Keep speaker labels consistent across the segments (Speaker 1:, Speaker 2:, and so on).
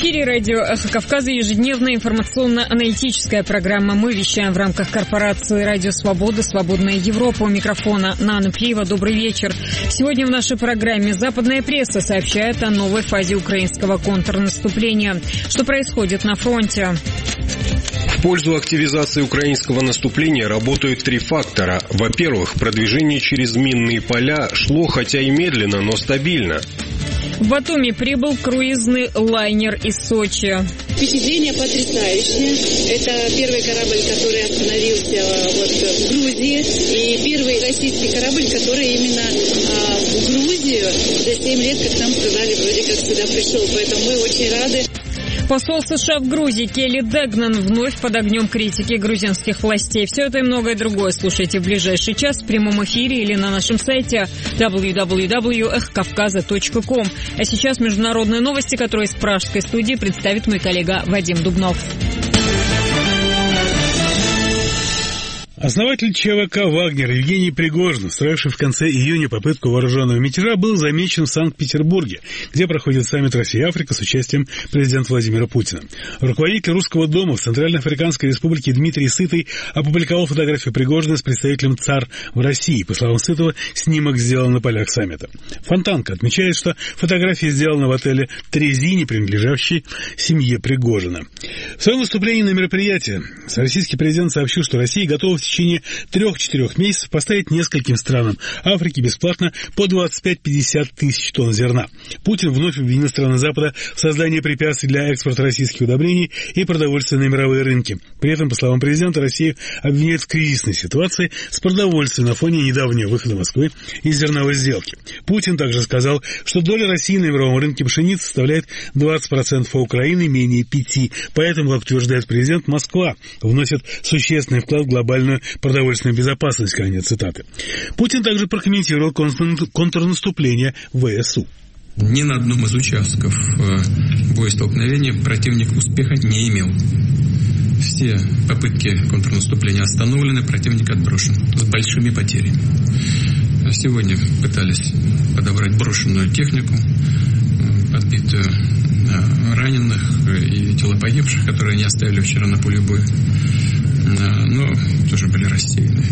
Speaker 1: эфире радио «Эхо Кавказа» ежедневная информационно-аналитическая программа. Мы вещаем в рамках корпорации «Радио Свобода», «Свободная Европа». У микрофона Нана Плиева. Добрый вечер. Сегодня в нашей программе западная пресса сообщает о новой фазе украинского контрнаступления. Что происходит на фронте?
Speaker 2: В пользу активизации украинского наступления работают три фактора. Во-первых, продвижение через минные поля шло хотя и медленно, но стабильно.
Speaker 1: В Батуми прибыл круизный лайнер из Сочи.
Speaker 3: Впечатление потрясающее. Это первый корабль, который остановился в Грузии. И первый российский корабль, который именно в Грузию за 7 лет, как нам сказали, вроде как сюда пришел. Поэтому мы очень рады.
Speaker 1: Посол США в Грузии Келли Дегнан вновь под огнем критики грузинских властей. Все это и многое другое слушайте в ближайший час в прямом эфире или на нашем сайте www.эхокавказа.ком. А сейчас международные новости, которые из пражской студии представит мой коллега Вадим Дубнов.
Speaker 4: Основатель ЧВК «Вагнер» Евгений Пригожин, устроивший в конце июня попытку вооруженного мятежа, был замечен в Санкт-Петербурге, где проходит саммит Россия-Африка с участием президента Владимира Путина. Руководитель Русского дома в Центральноафриканской республике Дмитрий Сытый опубликовал фотографию Пригожина с представителем ЦАР в России. По словам Сытого, снимок сделан на полях саммита. Фонтанка отмечает, что фотография сделана в отеле «Трезини», принадлежащей семье Пригожина. В своем выступлении на мероприятии российский президент сообщил, что Россия готова в течение 3-4 месяцев поставить нескольким странам Африки бесплатно по 25-50 тысяч тонн зерна. Путин вновь обвинил страны Запада в создании препятствий для экспорта российских удобрений и продовольствия на мировые рынки. При этом, по словам президента, Россию обвиняют в кризисной ситуации с продовольствием на фоне недавнего выхода Москвы из зерновой сделки. Путин также сказал, что доля России на мировом рынке пшеницы составляет 20%, а Украины менее 5%. Поэтому, как утверждает президент, Москва вносит существенный вклад в глобальную продовольственную безопасность. Конец цитаты. Путин также прокомментировал контрнаступление ВСУ.
Speaker 5: Ни на одном из участков боестолкновения противник успеха не имел. Все попытки контрнаступления остановлены, противник отброшен с большими потерями. Сегодня пытались подобрать брошенную технику, подбитую раненых и тела погибших, которые не оставили вчера на поле боя, но тоже были рассеяны.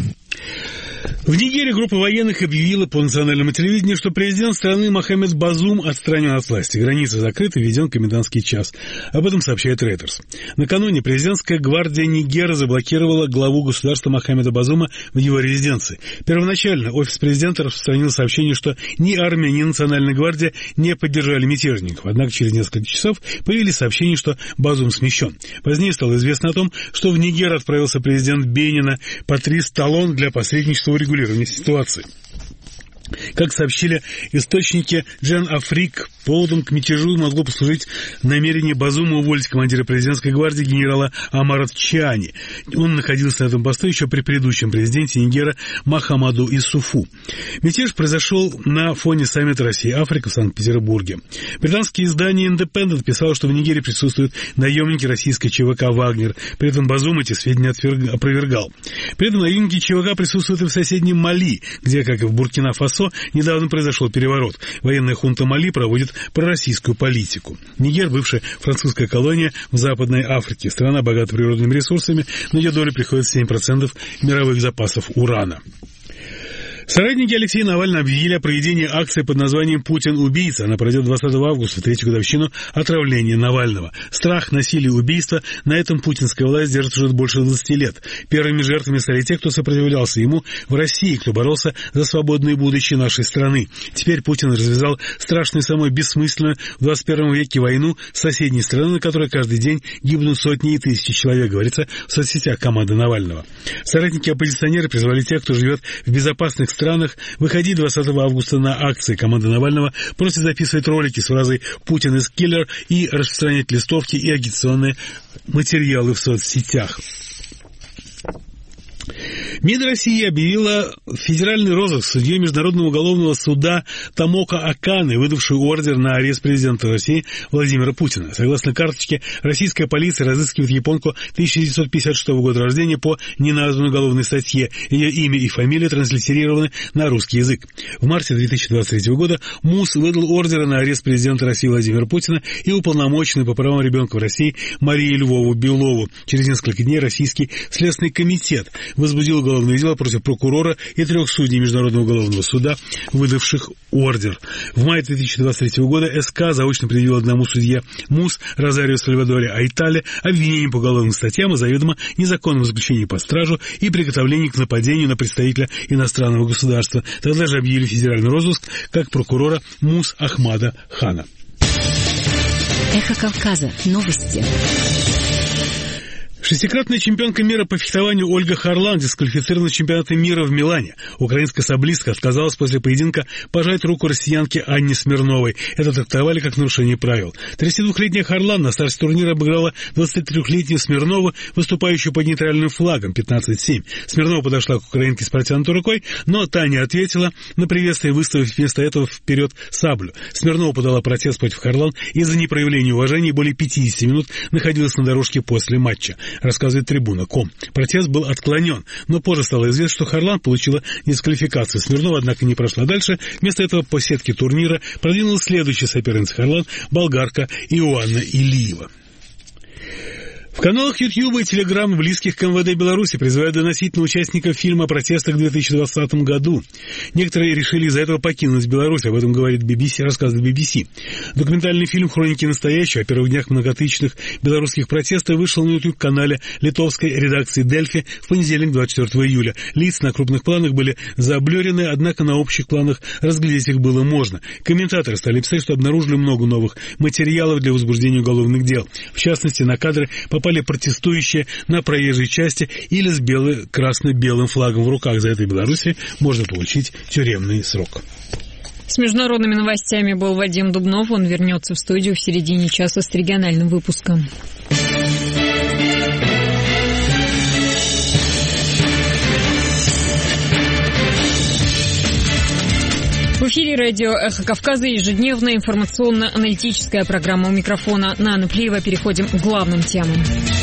Speaker 4: В Нигерии группа военных объявила по национальному телевидению, что президент страны Мохаммед Базум отстранен от власти. Границы закрыты, введен комендантский час. Об этом сообщает Reuters. Накануне президентская гвардия Нигера заблокировала главу государства Мохаммеда Базума в его резиденции. Первоначально офис президента распространил сообщение, что ни армия, ни национальная гвардия не поддержали мятежников. Однако через несколько часов появились сообщения, что Базум смещен. Позднее стало известно о том, что в Нигер отправился президент Бенина Патрис Талон для посредничества в регулировании ситуации. Как сообщили источники Джен Африк, поводом к мятежу могло послужить намерение Базума уволить командира президентской гвардии генерала Амара Чани. Он находился на этом посту еще при предыдущем президенте Нигера Махамаду Исуфу. Мятеж произошел на фоне саммита Россия-Африка в Санкт-Петербурге. Британское издание Independent писало, что в Нигере присутствуют наемники российской ЧВК «Вагнер». При этом Базум эти сведения опровергал. При этом наемники ЧВК присутствуют и в соседнем Мали, где, как и в Буркина-Фасо, недавно произошел переворот. Военная хунта Мали проводит пророссийскую политику. Нигер – бывшая французская колония в Западной Африке. Страна богата природными ресурсами, но ее доле приходится 7% мировых запасов урана. Соратники Алексея Навального объявили о проведении акции под названием «Путин – убийца». Она пройдет 20 августа, в третью годовщину отравления Навального. Страх, насилие, убийство – на этом путинская власть держит уже больше 20 лет. Первыми жертвами стали те, кто сопротивлялся ему в России, кто боролся за свободное будущее нашей страны. Теперь Путин развязал страшную, самую бессмысленную в 21 веке войну с соседней страны, на которой каждый день гибнут сотни и тысячи человек, говорится в соцсетях команды Навального. Соратники-оппозиционеры призвали тех, кто живет в безопасных странах, выходить 20 августа на акции. Команда Навального просит записывать ролики с фразой «Путин is killer» и распространять листовки и агитационные материалы в соцсетях. МИД России объявила федеральный розыск судьей Международного уголовного суда Томоко Аканы, выдавший ордер на арест президента России Владимира Путина. Согласно карточке, российская полиция разыскивает японку 1956 года рождения по неназванной уголовной статье. Ее имя и фамилия транслитерированы на русский язык. В марте 2023 года МУС выдал ордеры на арест президента России Владимира Путина и уполномоченной по правам ребенка в России Марии Львову-Белову. Через несколько дней Российский Следственный комитет возбудил уголовное дело против прокурора и 3 судей Международного уголовного суда, выдавших ордер. В мае 2023 года СК заочно предъявил одному судье МУС Розарио Сальвадоре Айтале обвинение по уголовным статьям о заведомо незаконном заключении под стражу и приготовлении к нападению на представителя иностранного государства. Тогда же объявили федеральный розыск как прокурора МУС Ахмада Хана.
Speaker 6: Эхо Кавказа. Новости.
Speaker 4: Шестикратная чемпионка мира по фехтованию Ольга Харлан дисквалифицирована с чемпионата мира в Милане. Украинская саблистка отказалась после поединка пожать руку россиянке Анне Смирновой. Это трактовали как нарушение правил. 32-летняя Харлан на старте турнира обыграла 23-летнюю Смирнову, выступающую под нейтральным флагом 15-7. Смирнова подошла к украинке с протянутой рукой, но та не ответила на приветствие, выставив вместо этого вперед саблю. Смирнова подала протест против Харлан из-за непроявления уважения, более 50 минут находилась на дорожке после матча, рассказывает Трибуна.ком. Протест был отклонен, но позже стало известно, что Харлан получила дисквалификацию. Смирнова, однако, не прошла дальше. Вместо этого по сетке турнира продвинулась следующая соперница Харлан, болгарка Иоанна Илиева. В каналах YouTube и Telegram, близких к МВД Беларуси, призывают доносить на участников фильма о протестах в 2020 году. Некоторые решили из-за этого покинуть Беларусь, об этом говорит BBC, рассказывает BBC. Документальный фильм «Хроники настоящего» о первых днях многотысячных белорусских протестов вышел на YouTube-канале литовской редакции «Дельфи» в понедельник, 24 июля. Лица на крупных планах были заблюрены, однако на общих планах разглядеть их было можно. Комментаторы стали писать, что обнаружили много новых материалов для возбуждения уголовных дел. В частности, на кадры попали протестующие на проезжей части или с красно-белым флагом в руках. За это в Беларуси можно получить тюремный срок.
Speaker 1: С международными новостями был Вадим Дубнов. Он вернется в студию в середине часа с региональным выпуском. В эфире радио «Эхо Кавказа», ежедневная информационно-аналитическая программа. У микрофона Нана Плиева. Переходим к главным темам.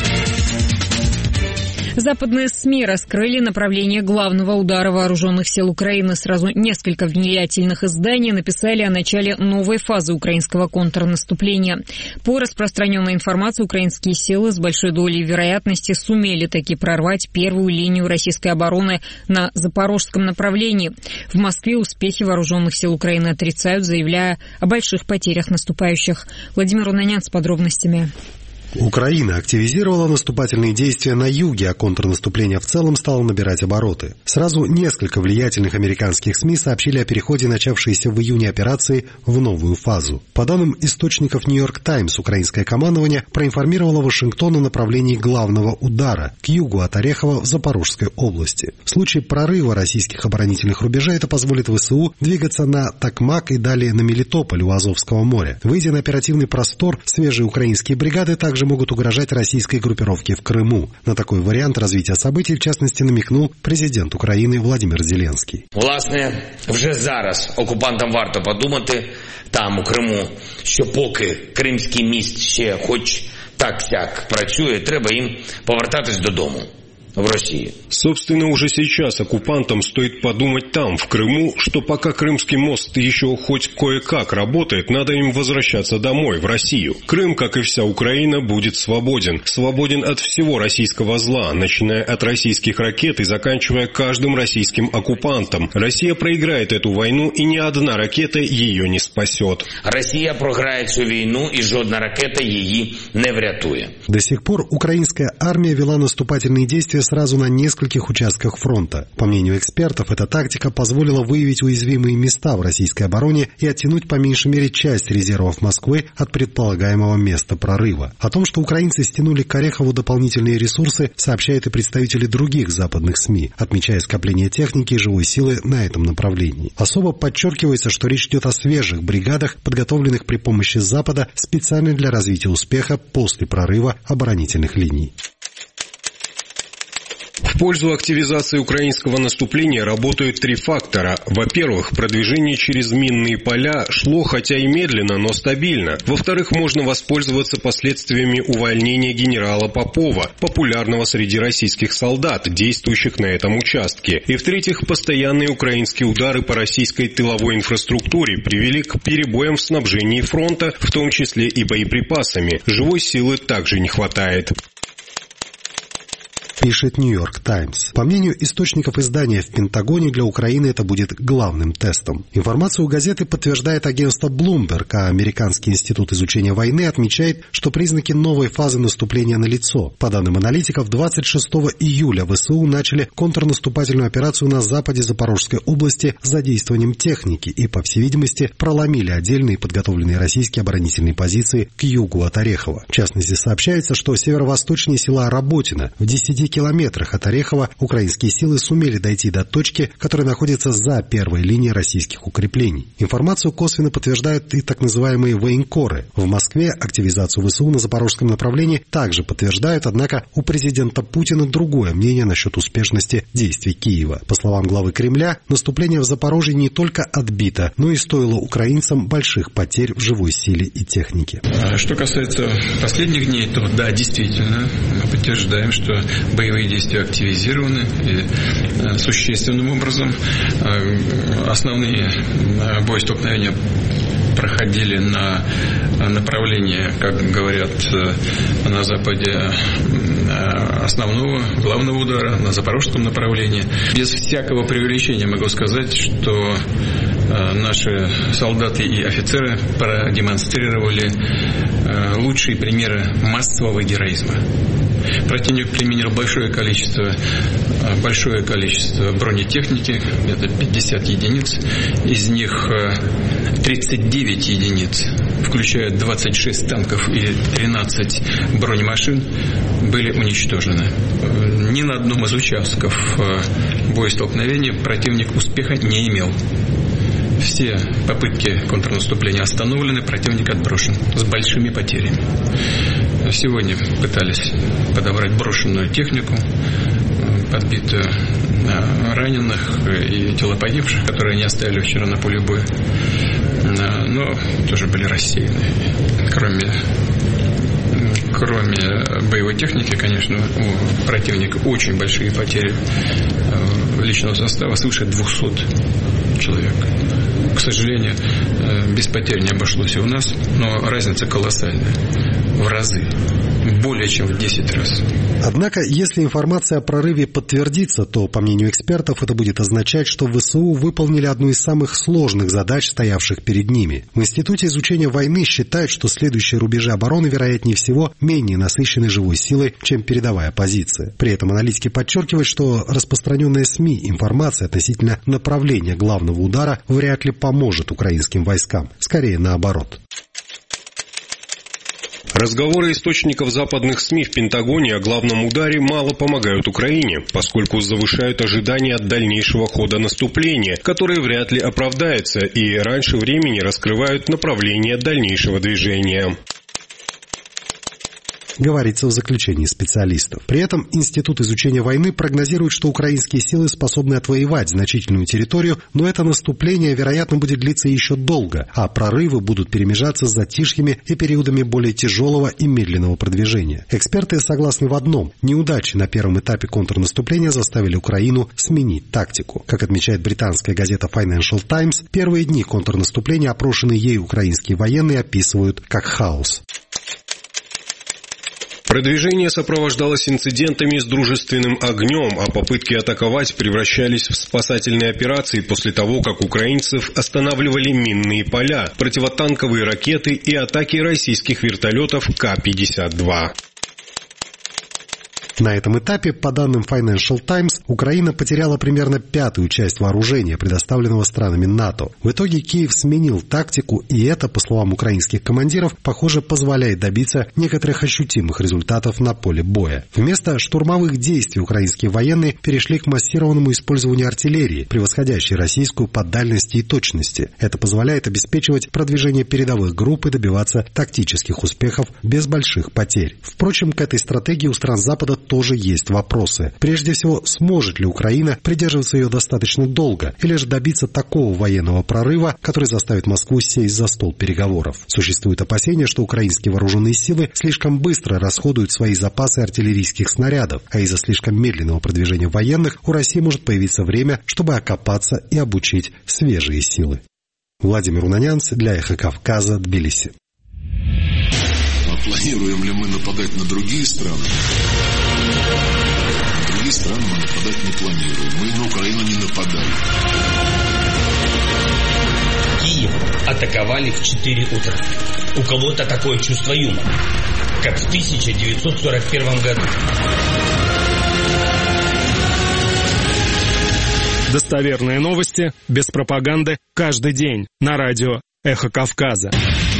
Speaker 1: Западные СМИ раскрыли направление главного удара вооруженных сил Украины. Сразу несколько влиятельных изданий написали о начале новой фазы украинского контрнаступления. По распространенной информации, украинские силы с большой долей вероятности сумели таки прорвать первую линию российской обороны на запорожском направлении. В Москве успехи вооруженных сил Украины отрицают, заявляя о больших потерях наступающих. Владимир Унанян с подробностями.
Speaker 7: Украина активизировала наступательные действия на юге, а контрнаступление в целом стало набирать обороты. Сразу несколько влиятельных американских СМИ сообщили о переходе начавшейся в июне операции в новую фазу. По данным источников «Нью-Йорк Таймс», украинское командование проинформировало Вашингтон о направлении главного удара к югу от Орехова в Запорожской области. В случае прорыва российских оборонительных рубежей это позволит ВСУ двигаться на Токмак и далее на Мелитополь у Азовского моря. Выйдя на оперативный простор, свежие украинские бригады также могут угрожать российской группировке в Крыму. На такой вариант развития событий, в частности, намекнул президент України Владимир Зеленський.
Speaker 8: Власне, вже зараз окупантам варто подумати там, у Криму, що поки Кримський міст ще хоч так-сяк працює, треба їм повертатись додому. В России.
Speaker 2: Собственно, уже сейчас оккупантам стоит подумать там, в Крыму, что пока Крымский мост еще хоть кое-как работает, надо им возвращаться домой, в Россию. Крым, как и вся Украина, будет свободен. Свободен от всего российского зла, начиная от российских ракет и заканчивая каждым российским оккупантом. Россия проиграет эту войну, и ни одна ракета ее не спасет.
Speaker 8: Россия проиграет эту войну, и жодна ракета ее не врятует.
Speaker 7: До сих пор украинская армия вела наступательные действия сразу на нескольких участках фронта. По мнению экспертов, эта тактика позволила выявить уязвимые места в российской обороне и оттянуть по меньшей мере часть резервов Москвы от предполагаемого места прорыва. О том, что украинцы стянули к Орехову дополнительные ресурсы, сообщают и представители других западных СМИ, отмечая скопление техники и живой силы на этом направлении. Особо подчеркивается, что речь идет о свежих бригадах, подготовленных при помощи Запада специально для развития успеха после прорыва оборонительных линий.
Speaker 2: В В пользу активизации украинского наступления работают три фактора. Во-первых, продвижение через минные поля шло хотя и медленно, но стабильно. Во-вторых, можно воспользоваться последствиями увольнения генерала Попова, популярного среди российских солдат, действующих на этом участке. И в-третьих, постоянные украинские удары по российской тыловой инфраструктуре привели к перебоям в снабжении фронта, в том числе и боеприпасами. Живой силы также не хватает.
Speaker 7: Пишет «Нью-Йорк Таймс». По мнению источников издания, в Пентагоне для Украины это будет главным тестом. Информацию у газеты подтверждает агентство Bloomberg, а Американский институт изучения войны отмечает, что признаки новой фазы наступления налицо. По данным аналитиков, 26 июля ВСУ начали контрнаступательную операцию на западе Запорожской области с задействованием техники и, по всей видимости, проломили отдельные подготовленные российские оборонительные позиции к югу от Орехова. В частности, сообщается, что северо-восточнее села Работино в 10 километрах от Орехова украинские силы сумели дойти до точки, которая находится за первой линией российских укреплений. Информацию косвенно подтверждают и так называемые военкоры. В Москве активизацию ВСУ на запорожском направлении также подтверждают, однако у президента Путина другое мнение насчет успешности действий Киева. По словам главы Кремля, наступление в Запорожье не только отбито, но и стоило украинцам больших потерь в живой силе и технике.
Speaker 5: Что касается последних дней, то да, действительно, мы подтверждаем, что боевые действия активизированы и существенным образом. Основные боестолкновения проходили на направлении, как говорят на Западе, основного, главного удара, на запорожском направлении. Без всякого преувеличения могу сказать, что наши солдаты и офицеры продемонстрировали лучшие примеры массового героизма. Противник применил большое количество бронетехники, где-то 50 единиц. Из них 39 единиц, включая 26 танков и 13 бронемашин, были уничтожены. Ни на одном из участков боестолкновения противник успеха не имел. Все попытки контрнаступления остановлены, противник отброшен с большими потерями. Сегодня пытались подобрать брошенную технику, подбитую раненых и тела погибших, которые они оставили вчера на поле боя, но тоже были рассеяны. Кроме боевой техники, конечно, у противника очень большие потери личного состава, свыше 200 человек. К сожалению, без потерь не обошлось и у нас, но разница колоссальная, в разы, более чем в 10 раз.
Speaker 7: Однако, если информация о прорыве подтвердится, то, по мнению экспертов, это будет означать, что ВСУ выполнили одну из самых сложных задач, стоявших перед ними. В Институте изучения войны считают, что следующие рубежи обороны, вероятнее всего, менее насыщены живой силой, чем передовая позиция. При этом аналитики подчеркивают, что распространенная СМИ информация относительно направления главного удара вряд ли поможет украинским войскам. Скорее наоборот.
Speaker 2: Разговоры источников западных СМИ в Пентагоне о главном ударе мало помогают Украине, поскольку завышают ожидания от дальнейшего хода наступления, которое вряд ли оправдается, и раньше времени раскрывают направление дальнейшего движения.
Speaker 7: Говорится в заключении специалистов. При этом Институт изучения войны прогнозирует, что украинские силы способны отвоевать значительную территорию, но это наступление, вероятно, будет длиться еще долго, а прорывы будут перемежаться с затишьями и периодами более тяжелого и медленного продвижения. Эксперты согласны в одном – неудачи на первом этапе контрнаступления заставили Украину сменить тактику. Как отмечает британская газета Financial Times, первые дни контрнаступления опрошенные ею украинские военные описывают как хаос.
Speaker 2: Продвижение сопровождалось инцидентами с дружественным огнем, а попытки атаковать превращались в спасательные операции после того, как украинцев останавливали минные поля, противотанковые ракеты и атаки российских вертолетов К-52.
Speaker 7: На этом этапе, по данным Financial Times, Украина потеряла примерно пятую часть вооружения, предоставленного странами НАТО. В итоге Киев сменил тактику, и это, по словам украинских командиров, похоже, позволяет добиться некоторых ощутимых результатов на поле боя. Вместо штурмовых действий украинские военные перешли к массированному использованию артиллерии, превосходящей российскую по дальности и точности. Это позволяет обеспечивать продвижение передовых групп и добиваться тактических успехов без больших потерь. Впрочем, к этой стратегии у стран Запада тоже есть вопросы. Прежде всего, сможет ли Украина придерживаться ее достаточно долго, или же добиться такого военного прорыва, который заставит Москву сесть за стол переговоров. Существует опасение, что украинские вооруженные силы слишком быстро расходуют свои запасы артиллерийских снарядов, а из-за слишком медленного продвижения военных у России может появиться время, чтобы окопаться и обучить свежие силы. Владимир Унанянц для «Эхо Кавказа», Тбилиси.
Speaker 9: Планируем ли мы нападать на другие страны? На другие страны мы нападать не планируем. Мы на Украину не нападали.
Speaker 10: Киев атаковали в 4 утра. У кого-то такое чувство юмора, как в 1941 году.
Speaker 11: Достоверные новости, без пропаганды, каждый день на радио «Эхо Кавказа».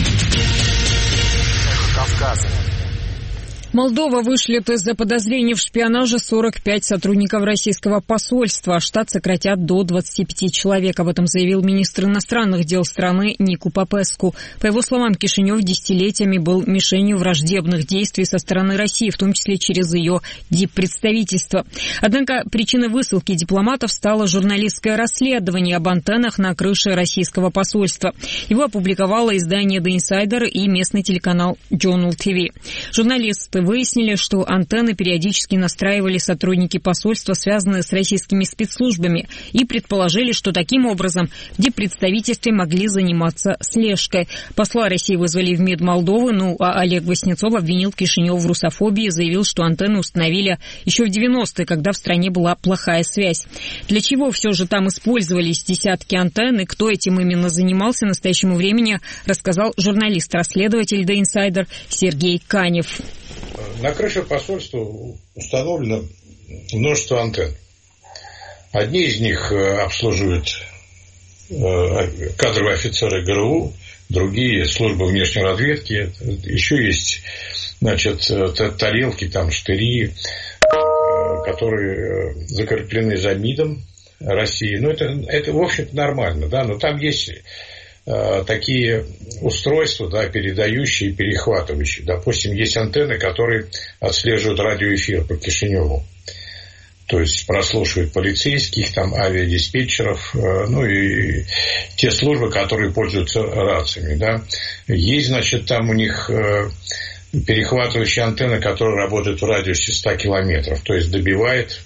Speaker 1: Молдова вышлет из-за подозрений в шпионаже 45 сотрудников российского посольства. Штат сократят до 25 человек. Об этом заявил министр иностранных дел страны Нику Попеску. По его словам, Кишинев десятилетиями был мишенью враждебных действий со стороны России, в том числе через ее диппредставительство. Однако причиной высылки дипломатов стало журналистское расследование об антеннах на крыше российского посольства. Его опубликовало издание The Insider и местный телеканал Journal TV. Журналисты выяснили, что антенны периодически настраивали сотрудники посольства, связанные с российскими спецслужбами, и предположили, что таким образом в диппредставительстве могли заниматься слежкой. Посла России вызвали в МИД Молдовы, а Олег Васнецов обвинил Кишинев в русофобии и заявил, что антенны установили еще в 90-е, когда в стране была плохая связь. Для чего все же там использовались десятки антенн и кто этим именно занимался, в настоящему времени рассказал журналист-расследователь The Insider Сергей Канев.
Speaker 12: На крыше посольства установлено множество антенн. Одни из них обслуживают кадровые офицеры ГРУ, другие службы внешней разведки. Еще есть, тарелки, штыри, которые закреплены за МИДом России. Это в общем-то, нормально, да, но там есть такие устройства, да, передающие и перехватывающие. Допустим, есть антенны, которые отслеживают радиоэфир по Кишиневу. То есть прослушивают полицейских, авиадиспетчеров, и те службы, которые пользуются рациями. Да. Есть, там у них перехватывающие антенны, которые работают в радиусе 100 километров. То есть добивает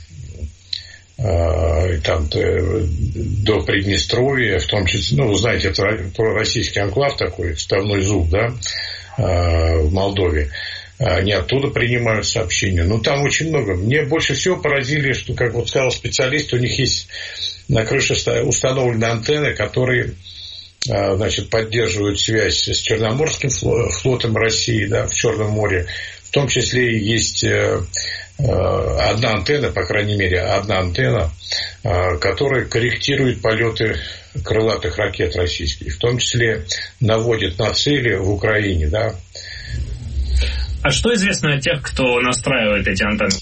Speaker 12: до Приднестровья, в том числе, вы знаете, это пророссийский анклав такой, вставной зуб, да, в Молдове. Они оттуда принимают сообщения. Там очень много. Мне больше всего поразили, что, как сказал специалист, у них есть на крыше установлены антенны, которые, поддерживают связь с Черноморским флотом России, да, в Черном море. В том числе есть одна антенна, по крайней мере, которая корректирует полеты крылатых ракет российских, в том числе наводит на цели в Украине, да.
Speaker 13: А что известно о тех, кто настраивает эти антенны?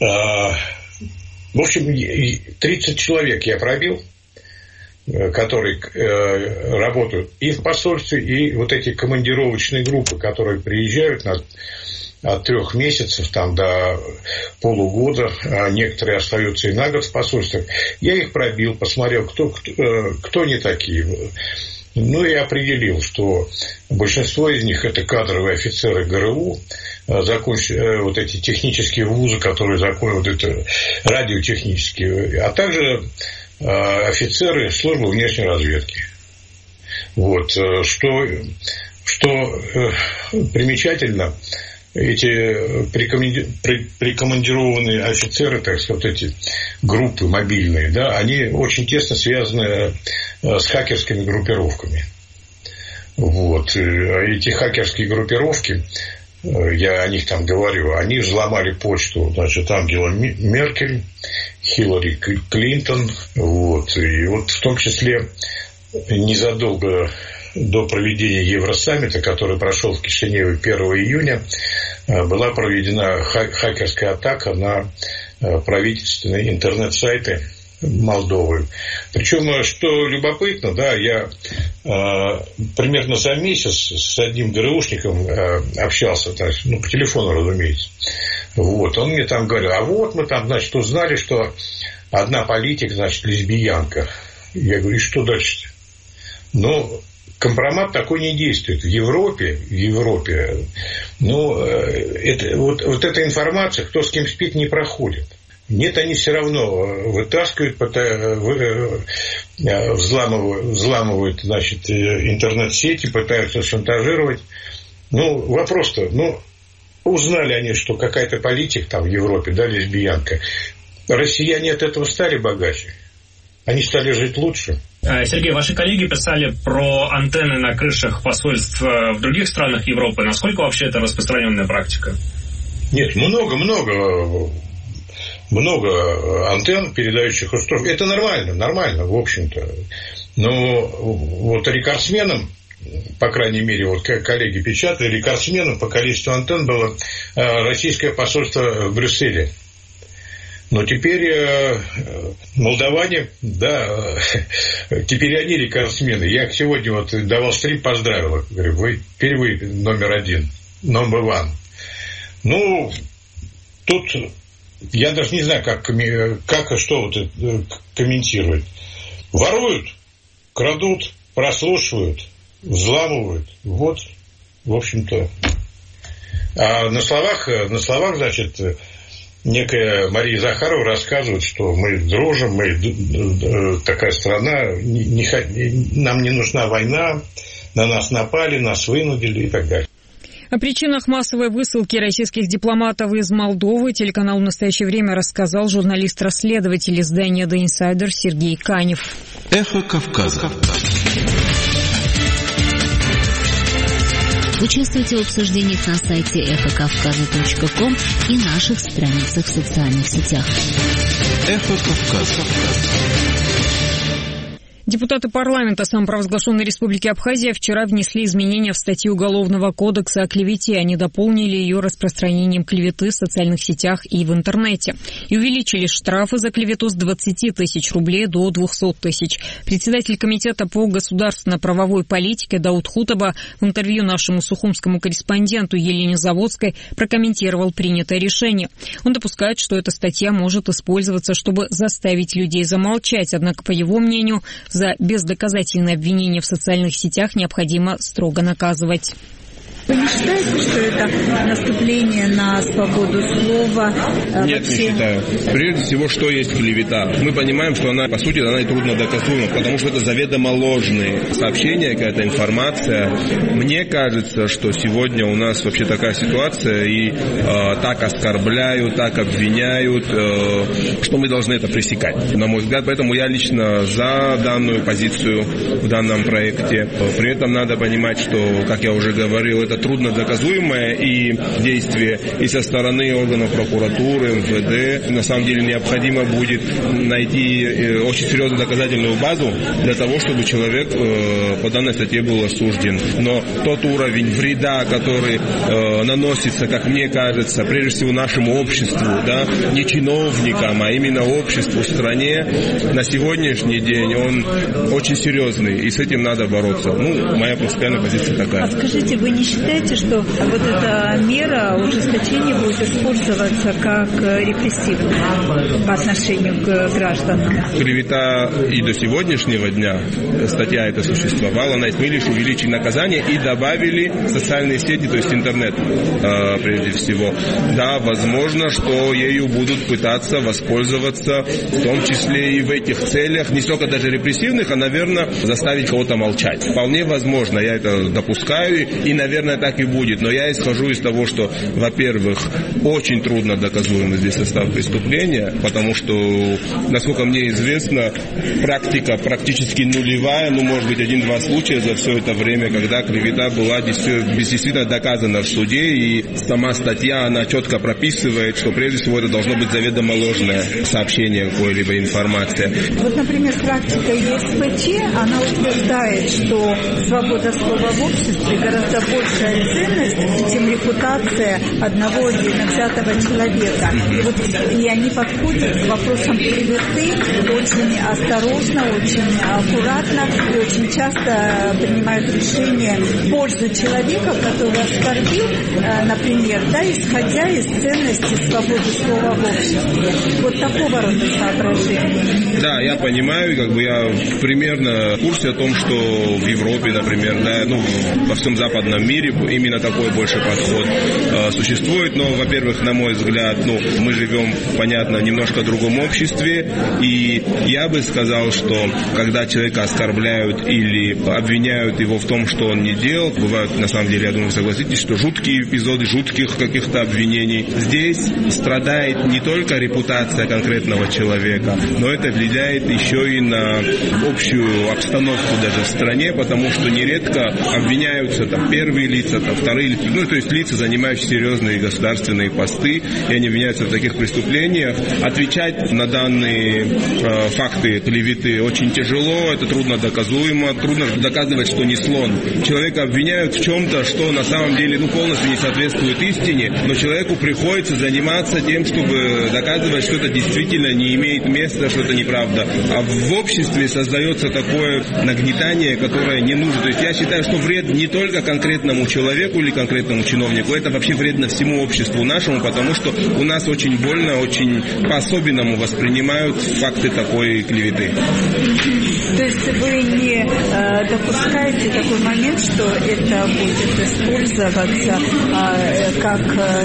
Speaker 12: В общем, 30 человек я пробил, которые работают и в посольстве, и вот эти командировочные группы, которые приезжают от 3 месяцев до полугода, а некоторые остаются и на год в посольствах. Я их пробил, посмотрел, кто не такие. И определил, что большинство из них это кадровые офицеры ГРУ, вот эти технические вузы, которые закончили, это радиотехнические, а также офицеры службы внешней разведки. Вот. Что примечательно, эти прикомандированные офицеры, эти группы мобильные, да, они очень тесно связаны с хакерскими группировками. Вот. Эти хакерские группировки, я о них говорю, они взломали почту, Ангела Меркель, Хиллари Клинтон, вот. И вот в том числе незадолго до проведения Евросаммита, который прошел в Кишиневе 1 июня, была проведена хакерская атака на правительственные интернет-сайты Молдовы. Причем, что любопытно, да, я примерно за месяц с одним ГРУшником общался, по телефону, разумеется. Вот, он мне там говорил, а вот мы там, значит, узнали, что одна политик, значит, лесбиянка. Я говорю, и что дальше-то? Ну, компромат такой не действует. В Европе, вот эта информация, кто с кем спит, не проходит. Нет, они все равно вытаскивают, взламывают, значит, интернет-сети, пытаются шантажировать. Ну, вопрос-то, узнали они, что какая-то политик там в Европе, да, лесбиянка. Россияне от этого стали богаче. Они стали жить лучше.
Speaker 13: Сергей, ваши коллеги писали про антенны на крышах посольств в других странах Европы. Насколько вообще это распространенная практика?
Speaker 12: Нет, много антенн, передающих устройств. Это нормально, в общем-то. Но вот рекордсменом, по крайней мере, вот коллеги печатали, рекордсменом по количеству антенн было российское посольство в Брюсселе. Но теперь молдаване, да, теперь они рекордсмены. Я сегодня вот давал стрим, поздравил. Говорю, вы впервые номер один, number one. Ну, тут я даже не знаю, как и что вот комментировать. Воруют, крадут, прослушивают, взламывают. Вот, в общем-то. А на словах, значит, некая Мария Захарова рассказывает, что мы дружим, мы такая страна, нам не нужна война, на нас напали, нас вынудили и так далее.
Speaker 1: О причинах массовой высылки российских дипломатов из Молдовы телеканалу «В настоящее время» рассказал журналист-расследователь издания «The Insider» Сергей Канев.
Speaker 14: Эхо Кавказа.
Speaker 6: Участвуйте в обсуждениях на сайте эхокавказа.ком и наших страницах в социальных сетях.
Speaker 14: Эхо Кавказа.
Speaker 1: Депутаты парламента самопровозглашенной Республики Абхазия вчера внесли изменения в статью Уголовного кодекса о клевете. Они дополнили ее распространением клеветы в социальных сетях и в интернете. И увеличили штрафы за клевету с 20 тысяч рублей до 200 тысяч. Председатель комитета по государственно-правовой политике Дауд Хутаба в интервью нашему сухумскому корреспонденту Елене Заводской прокомментировал принятое решение. Он допускает, что эта статья может использоваться, чтобы заставить людей замолчать. Однако, по его мнению, за бездоказательное обвинение в социальных сетях необходимо строго наказывать.
Speaker 15: Вы не считаете, что это наступление на свободу слова?
Speaker 16: Нет, вообще? Не считаю. Прежде всего, что есть клевета? Мы понимаем, что она, по сути, она и трудно доказуема, потому что это заведомо ложные сообщения, какая-то информация. Мне кажется, что сегодня у нас вообще такая ситуация, и так оскорбляют, так обвиняют, что мы должны это пресекать, на мой взгляд. Поэтому я лично за данную позицию в данном проекте. При этом надо понимать, что, как я уже говорил, это трудно доказуемое и действие и со стороны органов прокуратуры, МВД. На самом деле необходимо будет найти очень серьезную доказательную базу для того, чтобы человек по данной статье был осужден. Но тот уровень вреда, который наносится, как мне кажется, прежде всего нашему обществу, да, не чиновникам, а именно обществу, стране, на сегодняшний день он очень серьезный, и с этим надо бороться. Моя принципиальная позиция такая.
Speaker 15: А скажите, вы не считаете, что вот эта мера ужесточения будет использоваться как репрессивная по отношению к гражданам?
Speaker 16: Клевета и до сегодняшнего дня статья эта существовала, мы лишь увеличили наказание и добавили социальные сети, то есть интернет прежде всего. Да, возможно, что ею будут пытаться воспользоваться, в том числе и в этих целях, не столько даже репрессивных, а, наверное, заставить кого-то молчать. Вполне возможно, я это допускаю, и, наверное, так и будет. Но я исхожу из того, что, во-первых, очень трудно доказуемый здесь состав преступления, потому что, насколько мне известно, практика практически нулевая, может быть, 1-2 случая за все это время, когда клевета была действительно доказана в суде, и сама статья, она четко прописывает, что, прежде всего, это должно быть заведомо ложное сообщение какой-либо информации.
Speaker 15: Вот, например, практика ЕСПЧ, она утверждает, что свобода слова в обществе гораздо больше большая ценность, чем репутация одного отдельно взятого человека. И они подходят к вопросам клеветы очень осторожно, очень аккуратно и очень часто принимают решение в пользу человека, который оскорбил, например, исходя из ценности свободы слова в обществе. Вот такого рода соображения.
Speaker 16: Да, я понимаю, я примерно в курсе о том, что в Европе, например, во всем западном мире именно такой больше подход существует. Но, во-первых, на мой взгляд, мы живем, понятно, немножко в другом обществе, и я бы сказал, что когда человека оскорбляют или обвиняют его в том, что он не делал, бывают, на самом деле, я думаю, вы согласитесь, что жуткие эпизоды, жутких каких-то обвинений. Здесь страдает не только репутация конкретного человека, но это влияет еще и на общую обстановку даже в стране, потому что нередко обвиняются первые лица, вторые лица, то есть лица, занимающие серьезные государственные посты, и они обвиняются в таких преступлениях. Отвечать на данные факты клеветы очень тяжело, это трудно доказуемо, трудно доказывать, что не слон. Человека обвиняют в чем-то, что на самом деле полностью не соответствует истине, но человеку приходится заниматься тем, чтобы доказывать, что это действительно не имеет места, что это неправда. А в обществе создается такое нагнетание, которое не нужно. То есть я считаю, что вред не только конкретному человеку или конкретному чиновнику, это вообще вредно всему обществу нашему, потому что у нас очень больно, очень по-особенному воспринимают факты такой клеветы.
Speaker 15: То есть вы не допускаете такой момент, что это будет использоваться как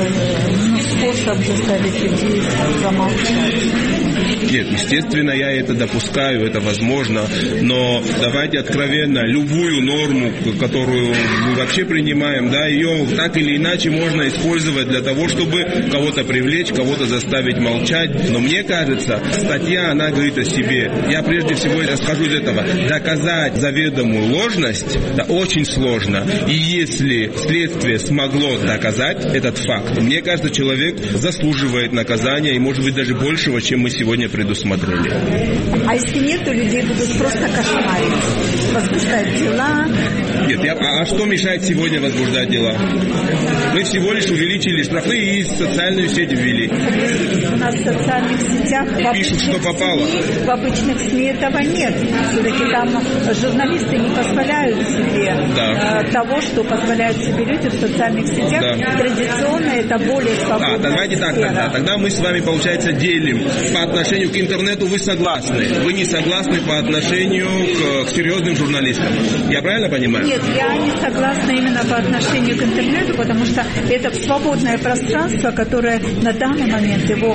Speaker 15: способ заставить людей замолчать?
Speaker 16: Нет, естественно, я это допускаю, это возможно, но давайте откровенно, любую норму, которую мы вообще принимаем, ее так или иначе можно использовать для того, чтобы кого-то привлечь, кого-то заставить молчать. Но мне кажется, статья, она говорит о себе. Я прежде всего расскажу из этого. Доказать заведомую ложность очень сложно. И если следствие смогло доказать этот факт, мне кажется, человек заслуживает наказания и, может быть, даже большего, чем мы сегодня предусмотрели.
Speaker 15: А если нет, то людей будут просто кошмарить, возбуждать дела.
Speaker 16: Нет, а что мешает сегодня возбуждать дела? Мы всего лишь увеличили штрафы и социальную сеть ввели.
Speaker 15: У нас в социальных сетях
Speaker 16: пишут, что попало.
Speaker 15: В обычных СМИ этого нет. Все-таки там журналисты не позволяют себе того, что позволяют себе люди в социальных сетях. Да. Традиционно это более свободная
Speaker 16: давайте
Speaker 15: сфера.
Speaker 16: Тогда мы с вами, получается, делим. По отношению к интернету вы согласны. Вы не согласны по отношению к серьезным журналистам. Я правильно понимаю?
Speaker 15: Нет, я не согласна именно по отношению к интернету, потому что это свободное пространство, которое на данный момент его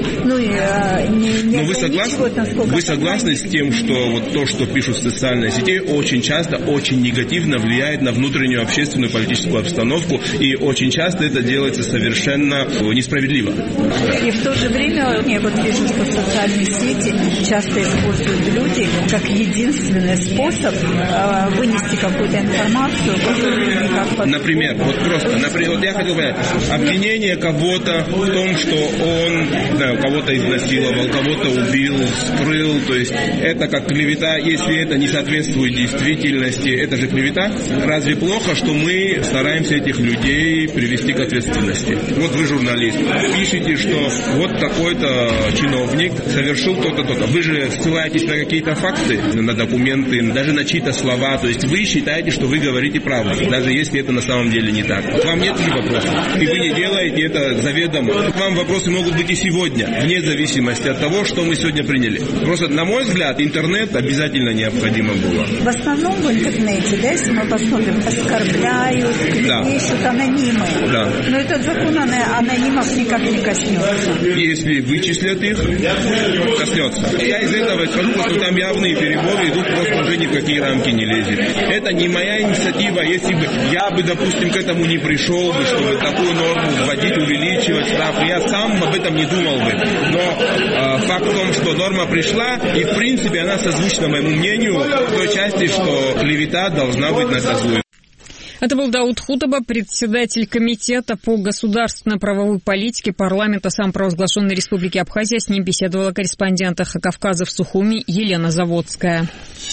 Speaker 15: не ограничивает, насколько...
Speaker 16: Вы согласны с тем, что то, что пишут в социальной сети, очень часто, очень негативно влияет на внутреннюю общественную политическую обстановку, и очень часто это делается совершенно несправедливо.
Speaker 15: И в то же время я вижу, что социальные сети часто используют люди как единственный способ вынести какую-то информацию, которую никак подходит.
Speaker 16: Например, я хотел понять, обвинение кого-то в том, что он кого-то изнасиловал, кого-то убил, скрыл, то есть это как клевета, если это не соответствует действительности, это же клевета. Разве плохо, что мы стараемся этих людей привести к ответственности? Вот вы журналист, пишете, что вот такой-то чиновник совершил то-то, то-то. Вы же ссылаетесь на какие-то факты, на документы, даже на чьи-то слова, то есть вы считаете, что вы говорите правду, даже если это на самом деле не так. К вам нет же вопросов, и вы не делаете это заведомо. К вам вопросы могут быть и сегодня, вне зависимости от того, что мы сегодня приняли. Просто, на мой взгляд, интернет обязательно необходимо было.
Speaker 15: В основном в интернете, если мы посмотрим, оскорбляют, клевещут анонимы.
Speaker 16: Да.
Speaker 15: Но этот закон анонимов никак не коснется.
Speaker 16: Если вычислят их, коснется. Я из этого скажу, что там явные переборы идут, просто уже ни в какие рамки не лезет. Это не моя инициатива. Если бы я допустим, к этому не пришел бы, чтобы такую норму вводить, увеличивать штрафы, я сам об этом не думал бы. Но факт в том, что норма пришла, и в принципе она созвучна моему мнению в той части, что клевета должна быть наказуема.
Speaker 1: Это был Дауд Хутаба, председатель комитета по государственно-правовой политике парламента самопровозглашенной Республики Абхазия. С ним беседовала корреспондент Эхо Кавказа в Сухуми Елена Заводская.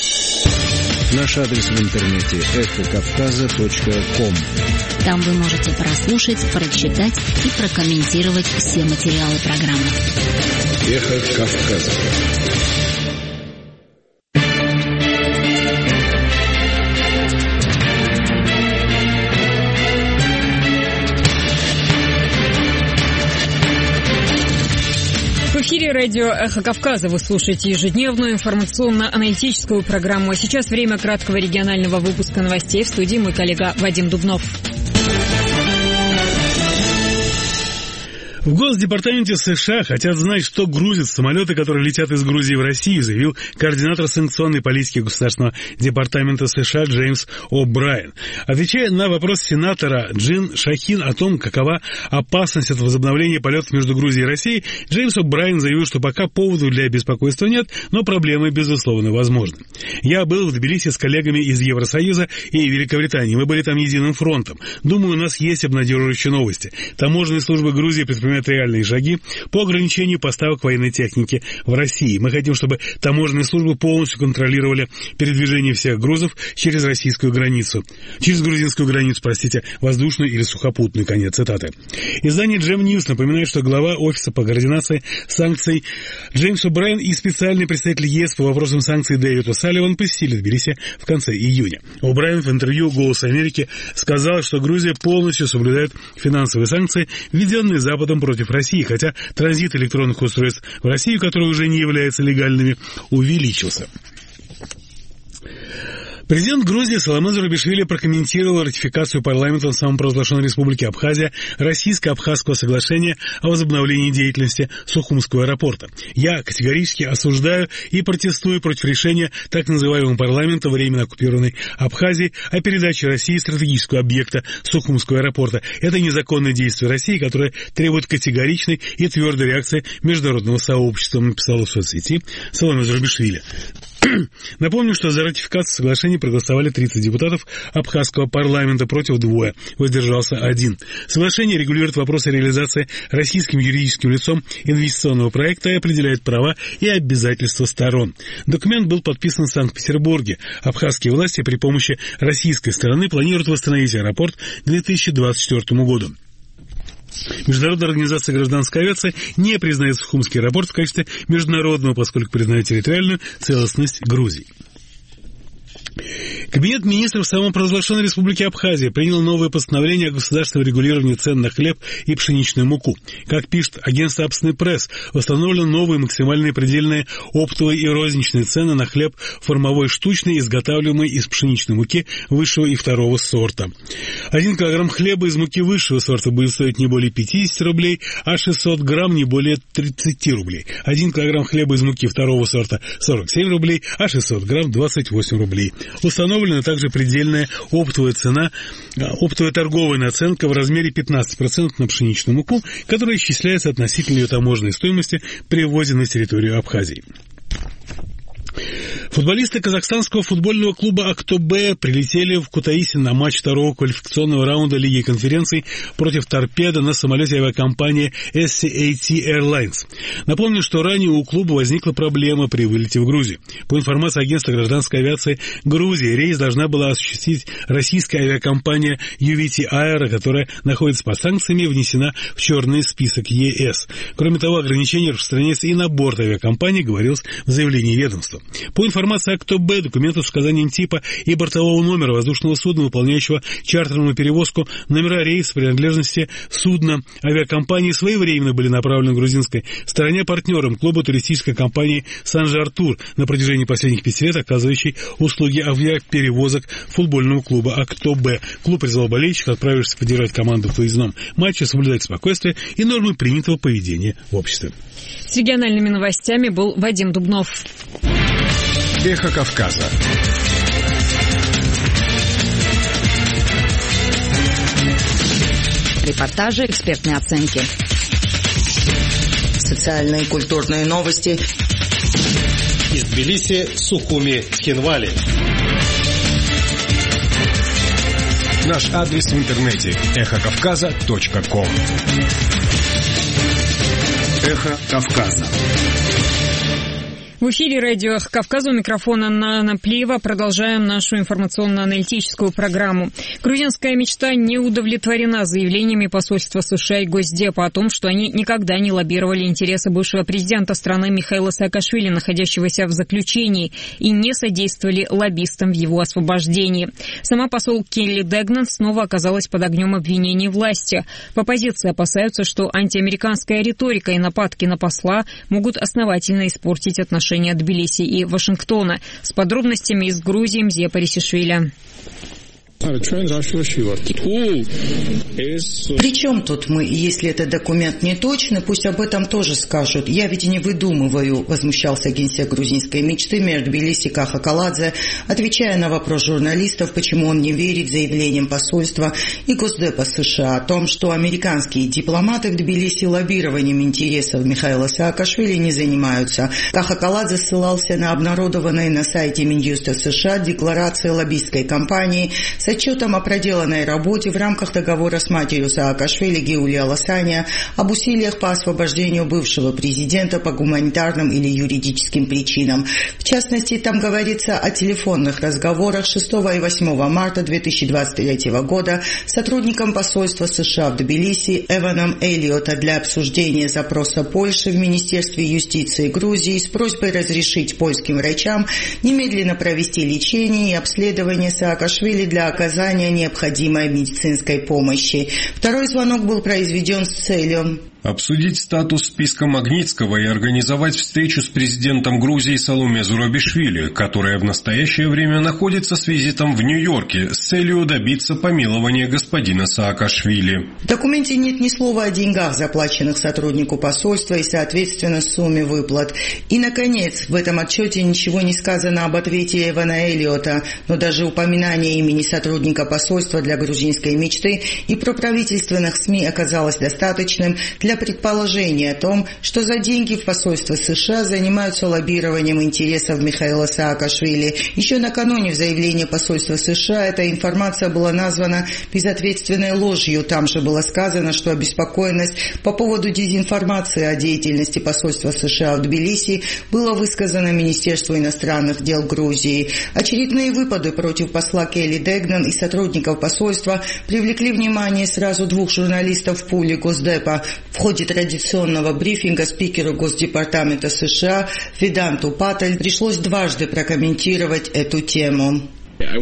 Speaker 14: Наш адрес в интернете эхокавказа.ком.
Speaker 6: Там вы можете прослушать, прочитать и прокомментировать все материалы программы.
Speaker 14: Эхо Кавказа.
Speaker 1: В эфире радио «Эхо Кавказа». Вы слушаете ежедневную информационно-аналитическую программу. А сейчас время краткого регионального выпуска новостей. В студии мой коллега Вадим Дубнов.
Speaker 4: В Госдепартаменте США хотят знать, что грузят самолеты, которые летят из Грузии в Россию, заявил координатор санкционной политики Государственного департамента США Джеймс О'Брайен. Отвечая на вопрос сенатора Джин Шахин о том, какова опасность от возобновления полетов между Грузией и Россией, Джеймс О'Брайен заявил, что пока поводов для беспокойства нет, но проблемы, безусловно, возможны. «Я был в Тбилиси с коллегами из Евросоюза и Великобритании. Мы были там единым фронтом. Думаю, у нас есть обнадеживающие новости. Таможенные службы Грузии предпринимают реальные шаги по ограничению поставок военной техники в России. Мы хотим, чтобы таможенные службы полностью контролировали передвижение всех грузов через российскую границу. Через грузинскую границу, воздушную или сухопутную». Конец цитаты. Издание Джем Ньюс напоминает, что глава Офиса по координации санкций Джеймс О'Брайен и специальный представитель ЕС по вопросам санкций Дэвид О'Салливан посетили Тбилиси в конце июня. О'Брайен в интервью «Голос Америки» сказал, что Грузия полностью соблюдает финансовые санкции, введенные Западом против России, хотя транзит электронных устройств в Россию, которые уже не являются легальными, увеличился. Президент Грузии Саломе Зурабишвили прокомментировал ратификацию парламентом самопровозглашенной республики Абхазия Российско-Абхазского соглашения о возобновлении деятельности Сухумского аэропорта. «Я категорически осуждаю и протестую против решения так называемого парламента временно оккупированной Абхазии о передаче России стратегического объекта Сухумского аэропорта. Это незаконное действие России, которое требует категоричной и твердой реакции международного сообщества», написал в соцсети Саломе Зурабишвили. Напомню, что за ратификацию соглашения проголосовали 30 депутатов абхазского парламента, против 2, воздержался 1. Соглашение регулирует вопросы реализации российским юридическим лицом инвестиционного проекта и определяет права и обязательства сторон. Документ был подписан в Санкт-Петербурге. Абхазские власти при помощи российской стороны планируют восстановить аэропорт к 2024 году. Международная организация гражданской авиации не признает Сухумский аэропорт в качестве международного, поскольку признает территориальную целостность Грузии. Кабинет министров самопровозглашенной республики Абхазия принял новое постановление о государственном регулировании цен на хлеб и пшеничную муку. Как пишет агентство «Абсный пресс», установлены новые максимальные предельные оптовые и розничные цены на хлеб формовой штучный, изготавливаемый из пшеничной муки высшего и второго сорта. 1 килограмм хлеба из муки высшего сорта будет стоить не более 50 рублей, а 600 грамм не более 30 рублей. 1 килограмм хлеба из муки второго сорта 47 рублей, а 600 грамм 28 рублей. Установлена также предельная оптовая цена, оптовая торговая наценка в размере 15% на пшеничную муку, которая исчисляется относительно ее таможенной стоимости при ввозе на территорию Абхазии. Футболисты казахстанского футбольного клуба «Актобе» прилетели в Кутаиси на матч второго квалификационного раунда Лиги конференций против «Торпедо» на самолете авиакомпании SCAT Airlines. Напомню, что ранее у клуба возникла проблема при вылете в Грузию. По информации агентства гражданской авиации Грузии, рейс должна была осуществить российская авиакомпания UVT Aero, которая находится под санкциями и внесена в черный список ЕС. Кроме того, ограничения распространяются и на борт авиакомпании, говорилось в заявлении ведомства. По информации АКТОБ, документы с указанием типа и бортового номера воздушного судна, выполняющего чартерную перевозку, номера рейса, принадлежности судна авиакомпании своевременно были направлены грузинской стороне партнерам клуба туристической компании «Санжар-Тур», на протяжении последних 5 лет оказывающей услуги авиаперевозок футбольного клуба АКТОБ. Клуб призвал болельщиков, отправившихся поддержать команду в выездном матче, соблюдать спокойствие и нормы принятого поведения в обществе.
Speaker 1: С региональными новостями был Вадим Дубнов.
Speaker 14: Эхо Кавказа.
Speaker 17: Репортажи, экспертные оценки. Социальные и культурные новости.
Speaker 18: Из Тбилиси, Сухуми, Тхинвали.
Speaker 14: Наш адрес в интернете эхокавказа.ком. Эхо Кавказа.
Speaker 1: В эфире радио «Кавказ», у микрофона Нана Плиева. Продолжаем нашу информационно-аналитическую программу. Грузинская мечта не удовлетворена заявлениями посольства США и Госдепа о том, что они никогда не лоббировали интересы бывшего президента страны Михаила Саакашвили, находящегося в заключении, и не содействовали лоббистам в его освобождении. Сама посол Келли Дегнан снова оказалась под огнем обвинений власти. В оппозиции опасаются, что антиамериканская риторика и нападки на посла могут основательно испортить отношения Тбилиси и Вашингтона. С подробностями из Грузии Мзия Парисишвили.
Speaker 17: Причем тут мы, если этот документ не точный, пусть об этом тоже скажут. Я ведь и не выдумываю, возмущался генсек грузинской мечты мэр Тбилиси Каха Каладзе, отвечая на вопрос журналистов, почему он не верит заявлениям посольства и Госдепа США о том, что американские дипломаты в Тбилиси лоббированием интересов Михаила Саакашвили не занимаются. Каха Каладзе ссылался на обнародованные на сайте Минюста США декларации лоббистской кампании с отчетом о проделанной работе в рамках договора с матерью Саакашвили Геулия Аласания об усилиях по освобождению бывшего президента по гуманитарным или юридическим причинам. В частности, там говорится о телефонных разговорах 6 и 8 марта 2023 года с сотрудником посольства США в Тбилиси Эваном Эллиота для обсуждения запроса Польши в Министерстве юстиции Грузии с просьбой разрешить польским врачам немедленно провести лечение и обследование Саакашвили для оказания необходимой медицинской помощи. Второй звонок был произведен с целью
Speaker 2: обсудить статус списка Магнитского и организовать встречу с президентом Грузии Саломе Зурабишвили, которая в настоящее время находится с визитом в Нью-Йорке с целью добиться помилования господина Саакашвили.
Speaker 17: В документе нет ни слова о деньгах, заплаченных сотруднику посольства и, соответственно, сумме выплат. И, наконец, в этом отчете ничего не сказано об ответе Эвана Эллиота, но даже упоминание имени сотрудника посольства для грузинской мечты и проправительственных СМИ оказалось достаточным для предположения о том, что за деньги в посольстве США занимаются лоббированием интересов Михаила Саакашвили. Еще накануне в заявлении посольства США эта информация была названа безответственной ложью. Там же было сказано, что обеспокоенность по поводу дезинформации о деятельности посольства США в Тбилиси была высказана Министерству иностранных дел Грузии. Очередные выпады против посла Келли Дегнан и сотрудников посольства привлекли внимание сразу двух журналистов в пуле Госдепа. В ходе традиционного брифинга спикеру Госдепартамента США Виданту Патель пришлось дважды прокомментировать эту тему.
Speaker 2: Я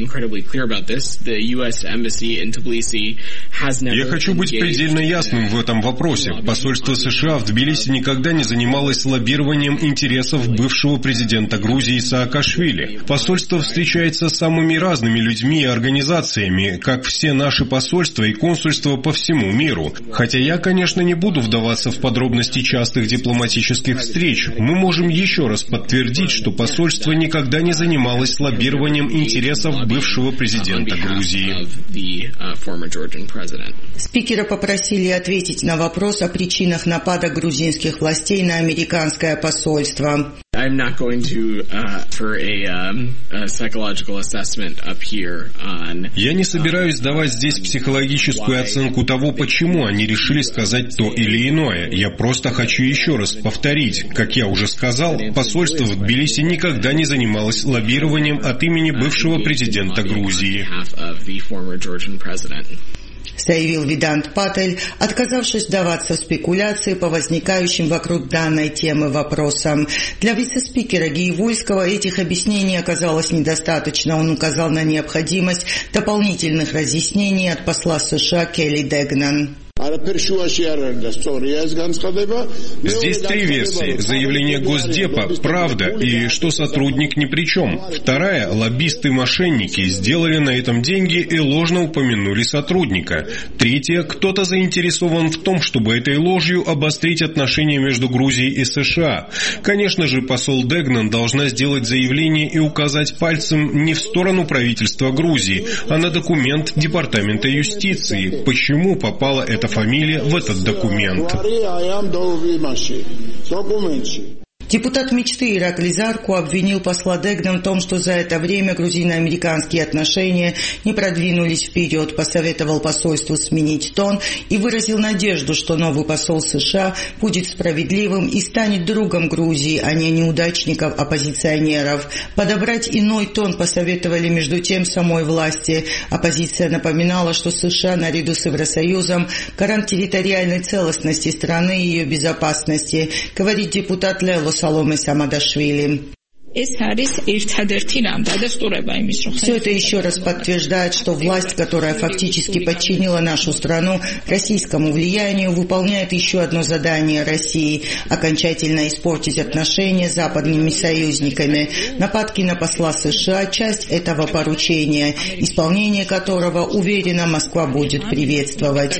Speaker 2: хочу быть предельно ясным в этом вопросе. Посольство США в Тбилиси никогда не занималось лоббированием интересов бывшего президента Грузии Саакашвили. Посольство встречается с самыми разными людьми и организациями, как все наши посольства и консульства по всему миру. Хотя я, конечно, не буду вдаваться в подробности частых дипломатических встреч. Мы можем еще раз подтвердить, что посольство никогда не занималось лоббированием интересов бывшего президента Грузии.
Speaker 17: Спикера попросили ответить на вопрос о причинах напада грузинских властей на американское посольство.
Speaker 19: I'm not going to for a psychological assessment up here on.
Speaker 2: Я не собираюсь давать здесь психологическую оценку того, почему они решили сказать то или иное. Я просто хочу еще раз повторить. Как я уже сказал, посольство в Тбилиси никогда не занималось лоббированием от имени бывшего президента Грузии.
Speaker 17: Заявил Видант Патель, отказавшись вдаваться в спекуляции по возникающим вокруг данной темы вопросам. Для вице-спикера Гиевульского этих объяснений оказалось недостаточно. Он указал на необходимость дополнительных разъяснений от посла США Келли Дегнан.
Speaker 2: Здесь три версии. Заявление Госдепа – правда, и что сотрудник ни при чем. Вторая – лоббисты-мошенники сделали на этом деньги и ложно упомянули сотрудника. Третья – кто-то заинтересован в том, чтобы этой ложью обострить отношения между Грузией и США. Конечно же, посол Дегнан должна сделать заявление и указать пальцем не в сторону правительства Грузии, а на документ Департамента юстиции. Почему попала эта фамилия в этот документ?
Speaker 17: Депутат мечты Иракли Зарку обвинил посла Дегнан в том, что за это время грузино-американские отношения не продвинулись вперед, посоветовал посольству сменить тон и выразил надежду, что новый посол США будет справедливым и станет другом Грузии, а не неудачников-оппозиционеров. Подобрать иной тон посоветовали между тем самой власти. Оппозиция напоминала, что США наряду с Евросоюзом гарант территориальной целостности страны и ее безопасности, говорит депутат Лело Саломе Самадашвили. Все это еще раз подтверждает, что власть, которая фактически подчинила нашу страну российскому влиянию, выполняет еще одно задание России – окончательно испортить отношения с западными союзниками. Нападки на посла США – часть этого поручения, исполнение которого, уверена, Москва будет приветствовать.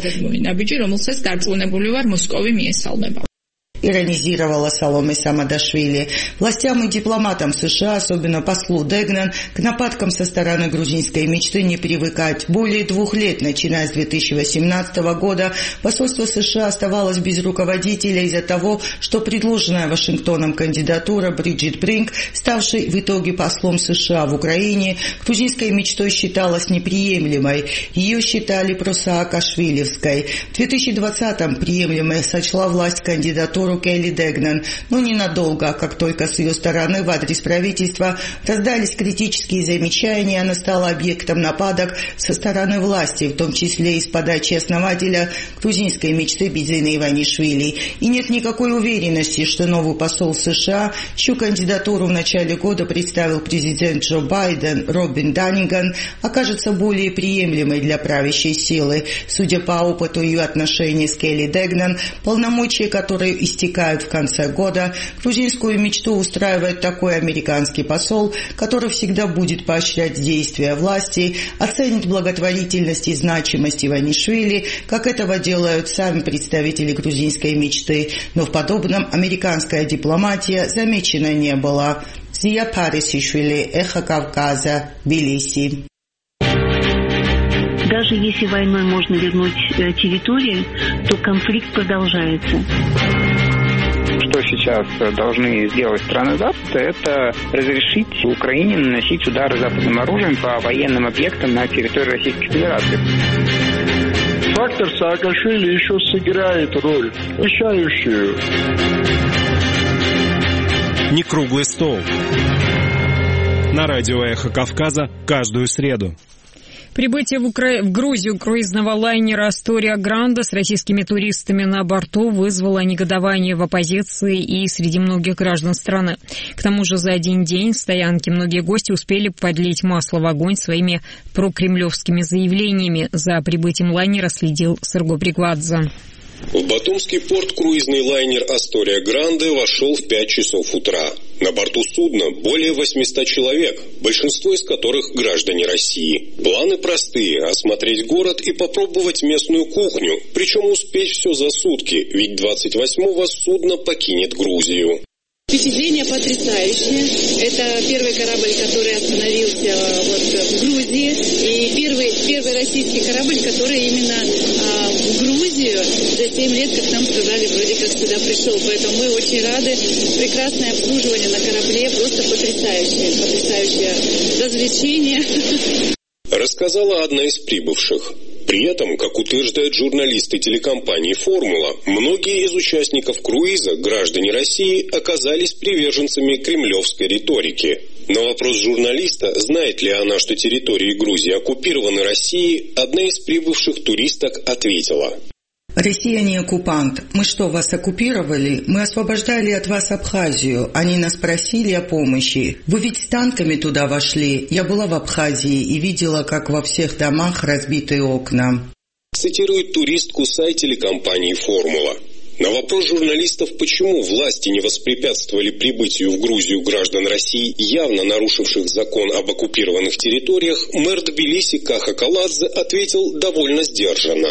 Speaker 17: Иронизировала Саломе Самадашвили. Властям и дипломатам США, особенно послу Дегнан, к нападкам со стороны грузинской мечты не привыкать. Более 2 лет, начиная с 2018 года, посольство США оставалось без руководителя из-за того, что предложенная Вашингтоном кандидатура Бриджит Бринк, ставшей в итоге послом США в Украине, грузинской мечтой считалась неприемлемой. Ее считали просаакашвилевской. В 2020-м приемлемой сочла власть кандидатуру Келли Дегнан, но ненадолго, как только с ее стороны в адрес правительства раздались критические замечания, она стала объектом нападок со стороны власти, в том числе из подачи основателя грузинской мечты Бидзина Иванишвили. И нет никакой уверенности, что новый посол США, чью кандидатуру в начале года представил президент Джо Байден, Робин Данниган, окажется более приемлемой для правящей силы. Судя по опыту ее отношений с Келли Дегнан, полномочия, которые истекают в конце года, грузинскую мечту устраивает такой американский посол, который всегда будет поощрять действия власти, оценит благотворительность и значимость Иванишвили, как этого делают сами представители грузинской мечты. Но в подобном американская дипломатия замечена не была. Зия Парисишвили, Эхо Кавказа, Тбилиси.
Speaker 20: Даже если войной можно вернуть территории, то конфликт продолжается.
Speaker 21: Что сейчас должны сделать страны Запада, это разрешить Украине наносить удары западным оружием по военным объектам на территории Российской Федерации.
Speaker 22: Фактор Саакашвили еще сыграет роль, решающую.
Speaker 11: Не круглый стол. На радио «Эхо Кавказа» каждую среду.
Speaker 1: Прибытие в Грузию круизного лайнера «Астория Гранде» с российскими туристами на борту вызвало негодование в оппозиции и среди многих граждан страны. К тому же за один день в стоянке многие гости успели подлить масло в огонь своими прокремлевскими заявлениями. За прибытием лайнера следил Сергей Бригвадзе.
Speaker 2: В Батумский порт круизный лайнер «Астория Гранде» вошел в 5 часов утра. На борту судна более 800 человек, большинство из которых граждане России. Планы простые – осмотреть город и попробовать местную кухню, причем успеть все за сутки, ведь 28-го судно покинет Грузию.
Speaker 3: Впечатление потрясающее. Это первый корабль, который остановился в Грузии, и первый российский корабль, который именно в Грузию за 7 лет, как нам сказали, вроде как сюда пришел. Поэтому мы очень рады. Прекрасное обслуживание на корабле, просто потрясающее развлечение.
Speaker 2: Рассказала одна из прибывших. При этом, как утверждают журналисты телекомпании «Формула», многие из участников круиза, граждане России, оказались приверженцами кремлевской риторики. На вопрос журналиста, знает ли она, что территории Грузии оккупированы Россией, одна из прибывших туристок ответила:
Speaker 17: Россия не оккупант. Мы что, вас оккупировали? Мы освобождали от вас Абхазию. Они нас просили о помощи. Вы ведь с танками туда вошли. Я была в Абхазии и видела, как во всех домах разбиты окна.
Speaker 2: Цитирует туристку сайт телекомпании «Формула». На вопрос журналистов, почему власти не воспрепятствовали прибытию в Грузию граждан России, явно нарушивших закон об оккупированных территориях, мэр Тбилиси Каха Каладзе ответил довольно сдержанно.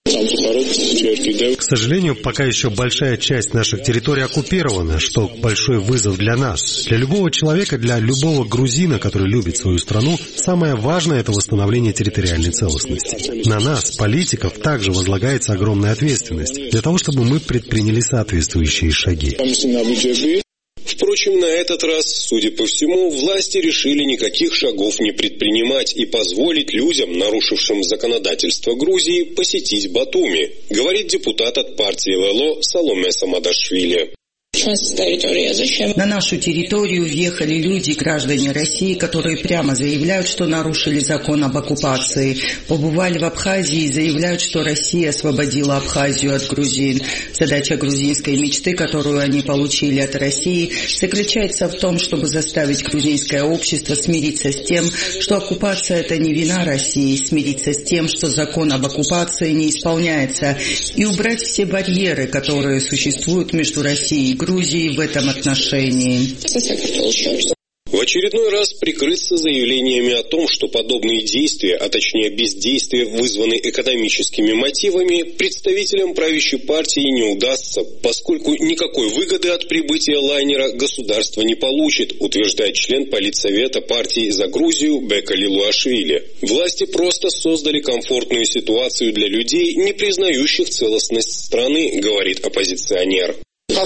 Speaker 7: К сожалению, пока еще большая часть наших территорий оккупирована, что большой вызов для нас. Для любого человека, для любого грузина, который любит свою страну, самое важное – это восстановление территориальной целостности. На нас, политиков, также возлагается огромная ответственность для того, чтобы мы предприняли соответствующие шаги.
Speaker 2: Впрочем, на этот раз, судя по всему, власти решили никаких шагов не предпринимать и позволить людям, нарушившим законодательство Грузии, посетить Батуми, говорит депутат от партии ЛЛО Саломе Самадашвили.
Speaker 17: На нашу территорию въехали люди, граждане России, которые прямо заявляют, что нарушили закон об оккупации. Побывали в Абхазии и заявляют, что Россия освободила Абхазию от грузин. Задача грузинской мечты, которую они получили от России, заключается в том, чтобы заставить грузинское общество смириться с тем, что оккупация – это не вина России, смириться с тем, что закон об оккупации не исполняется, и убрать все барьеры, которые существуют между Россией и Грузии в этом отношении.
Speaker 2: В очередной раз прикрыться заявлениями о том, что подобные действия, а точнее бездействия, вызваны экономическими мотивами, представителям правящей партии не удастся, поскольку никакой выгоды от прибытия лайнера государство не получит, утверждает член Политсовета партии «За Грузию» Бека Лилуашвили. Власти просто создали комфортную ситуацию для людей, не признающих целостность страны, говорит оппозиционер.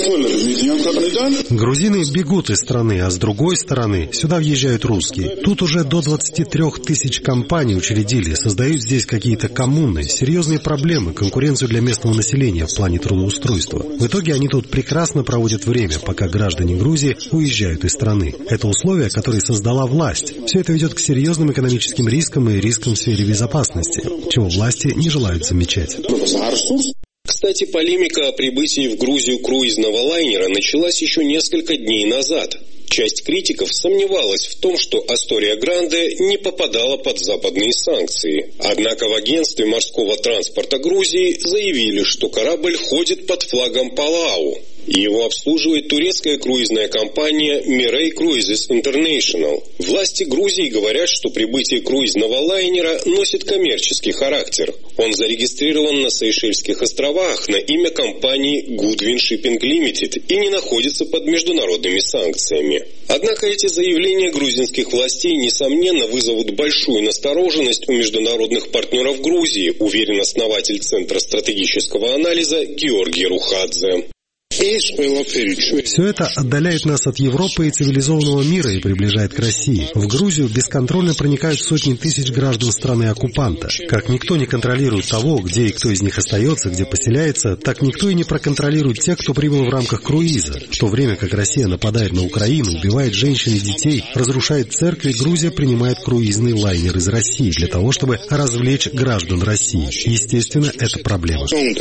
Speaker 7: Грузины бегут из страны, а с другой стороны сюда въезжают русские. Тут уже до 23 тысяч компаний учредили, создают здесь какие-то коммуны, серьезные проблемы, конкуренцию для местного населения в плане трудоустройства. В итоге они тут прекрасно проводят время, пока граждане Грузии уезжают из страны. Это условия, которые создала власть. Все это ведет к серьезным экономическим рискам и рискам в сфере безопасности, чего власти не желают замечать.
Speaker 2: Кстати, полемика о прибытии в Грузию круизного лайнера началась еще несколько дней назад. Часть критиков сомневалась в том, что Астория Гранде не попадала под западные санкции. Однако в агентстве морского транспорта Грузии заявили, что корабль ходит под флагом Палау. Его обслуживает турецкая круизная компания Mirai Cruises International. Власти Грузии говорят, что прибытие круизного лайнера носит коммерческий характер. Он зарегистрирован на Сейшельских островах на имя компании Goodwin Shipping Limited и не находится под международными санкциями. Однако эти заявления грузинских властей, несомненно, вызовут большую настороженность у международных партнеров Грузии, уверен основатель Центра стратегического анализа Георгий Рухадзе.
Speaker 7: Все это отдаляет нас от Европы и цивилизованного мира и приближает к России. В Грузию бесконтрольно проникают сотни тысяч граждан страны-оккупанта. Как никто не контролирует того, где и кто из них остается, где поселяется, так никто и не проконтролирует тех, кто прибыл в рамках круиза. В то время как Россия нападает на Украину, убивает женщин и детей, разрушает церкви, Грузия принимает круизный лайнер из России для того, чтобы развлечь граждан России. Естественно, это проблема.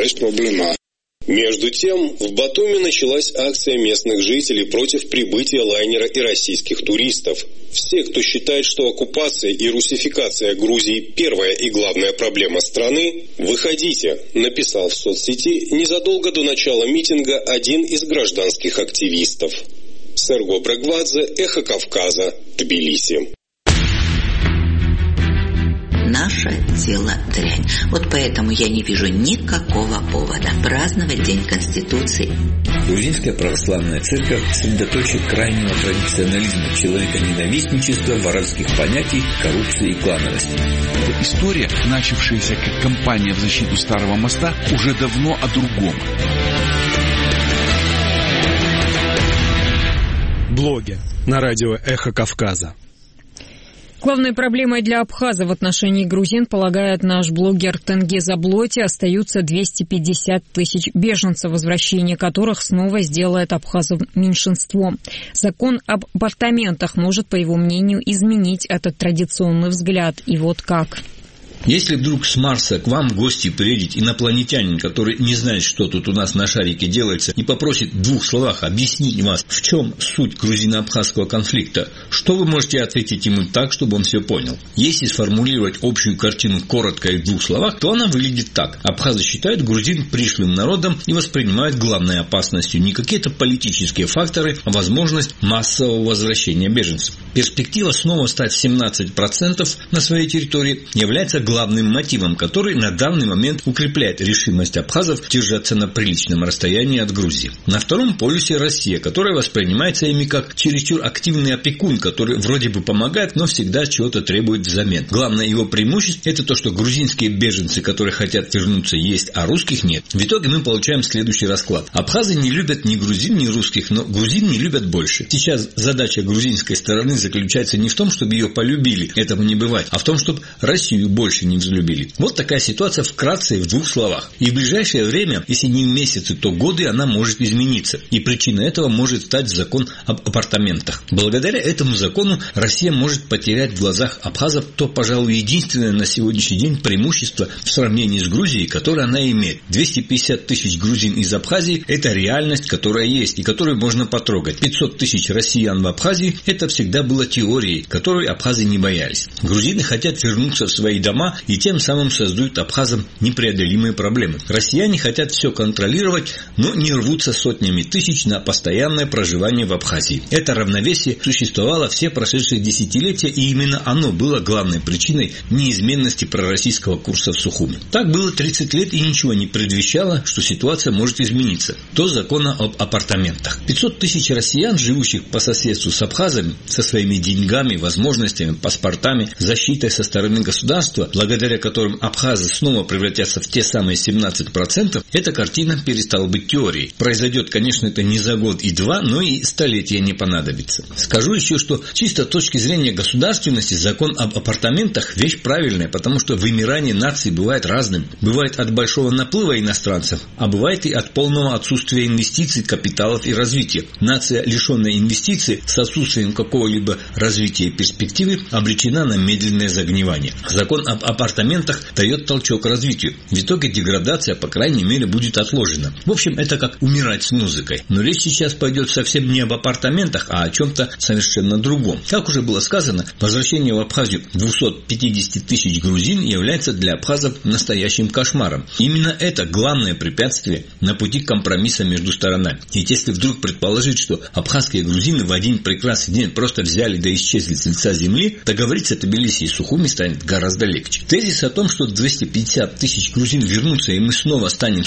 Speaker 2: Между тем, в Батуми началась акция местных жителей против прибытия лайнера и российских туристов. Все, кто считает, что оккупация и русификация Грузии – первая и главная проблема страны, выходите, написал в соцсети незадолго до начала митинга один из гражданских активистов. Серго Брегвадзе, Эхо Кавказа, Тбилиси.
Speaker 5: Наше дело дрянь. Вот поэтому я не вижу никакого повода праздновать День Конституции.
Speaker 8: Грузинская православная церковь – средоточие крайнего традиционализма, человеконенавистничества, воровских понятий, коррупции и клановости.
Speaker 23: Эта история, начавшаяся как кампания в защиту Старого моста, уже давно о другом.
Speaker 11: Блоги на радио «Эхо Кавказа».
Speaker 1: Главной проблемой для Абхаза в отношении грузин, полагает наш блогер Тенгиз Аблоти, остаются 250 тысяч беженцев, возвращение которых снова сделает абхазов меньшинством. Закон об апартаментах может, по его мнению, изменить этот традиционный взгляд. И вот как.
Speaker 8: Если вдруг с Марса к вам в гости приедет инопланетянин, который не знает, что тут у нас на шарике делается, и попросит в 2 словах объяснить вас, в чем суть грузино-абхазского конфликта, что вы можете ответить ему так, чтобы он все понял? Если сформулировать общую картину коротко и в 2 словах, то она выглядит так. Абхазы считают грузин пришлым народом и воспринимают главной опасностью не какие-то политические факторы, а возможность массового возвращения беженцев. Перспектива снова стать 17% на своей территории является главной главным мотивом, который на данный момент укрепляет решимость абхазов держаться на приличном расстоянии от Грузии. На втором полюсе Россия, которая воспринимается ими как чересчур активный опекун, который вроде бы помогает, но всегда чего-то требует взамен. Главное его преимущество – это то, что грузинские беженцы, которые хотят вернуться, есть, а русских нет. В итоге мы получаем следующий расклад. Абхазы не любят ни грузин, ни русских, но грузин не любят больше. Сейчас задача грузинской стороны заключается не в том, чтобы ее полюбили, этому не бывает, а в том, чтобы Россию больше не взлюбили. Вот такая ситуация вкратце и в двух словах. И в ближайшее время, если не месяцы, то годы, она может измениться. И причиной этого может стать закон об апартаментах. Благодаря этому закону Россия может потерять в глазах абхазов то, пожалуй, единственное на сегодняшний день преимущество в сравнении с Грузией, которое она имеет. 250 тысяч грузин из Абхазии – это реальность, которая есть и которую можно потрогать. 500 тысяч россиян в Абхазии – это всегда было теорией, которой абхазы не боялись. Грузины хотят вернуться в свои дома и тем самым создают абхазам непреодолимые проблемы. Россияне хотят все контролировать, но не рвутся сотнями тысяч на постоянное проживание в Абхазии. Это равновесие существовало все прошедшие десятилетия, и именно оно было главной причиной неизменности пророссийского курса в Сухуми. Так было 30 лет, и ничего не предвещало, что ситуация может измениться. До закона об апартаментах. 500 тысяч россиян, живущих по соседству с абхазами, со своими деньгами, возможностями, паспортами, защитой со стороны государства, благодаря которым абхазы снова превратятся в те самые 17%, эта картина перестала быть теорией. Произойдет, конечно, это не за год и два, но и столетия не понадобится. Скажу еще, что чисто с точки зрения государственности закон об апартаментах вещь правильная, потому что вымирание наций бывает разным. Бывает от большого наплыва иностранцев, а бывает и от полного отсутствия инвестиций, капиталов и развития. Нация, лишенная инвестиций, с отсутствием какого-либо развития и перспективы, обречена на медленное загнивание. Закон об апартаментах дает толчок развитию. В итоге деградация, по крайней мере, будет отложена. В общем, это как умирать с музыкой. Но речь сейчас пойдет совсем не об апартаментах, а о чем-то совершенно другом. Как уже было сказано, возвращение в Абхазию 250 тысяч грузин является для абхазов настоящим кошмаром. Именно это главное препятствие на пути компромисса между сторонами. Ведь если вдруг предположить, что абхазские грузины в один прекрасный день просто взяли да исчезли с лица земли, договориться о Тбилиси и Сухуми станет гораздо легче. Тезис о том, что 250 тысяч грузин вернутся и мы снова станем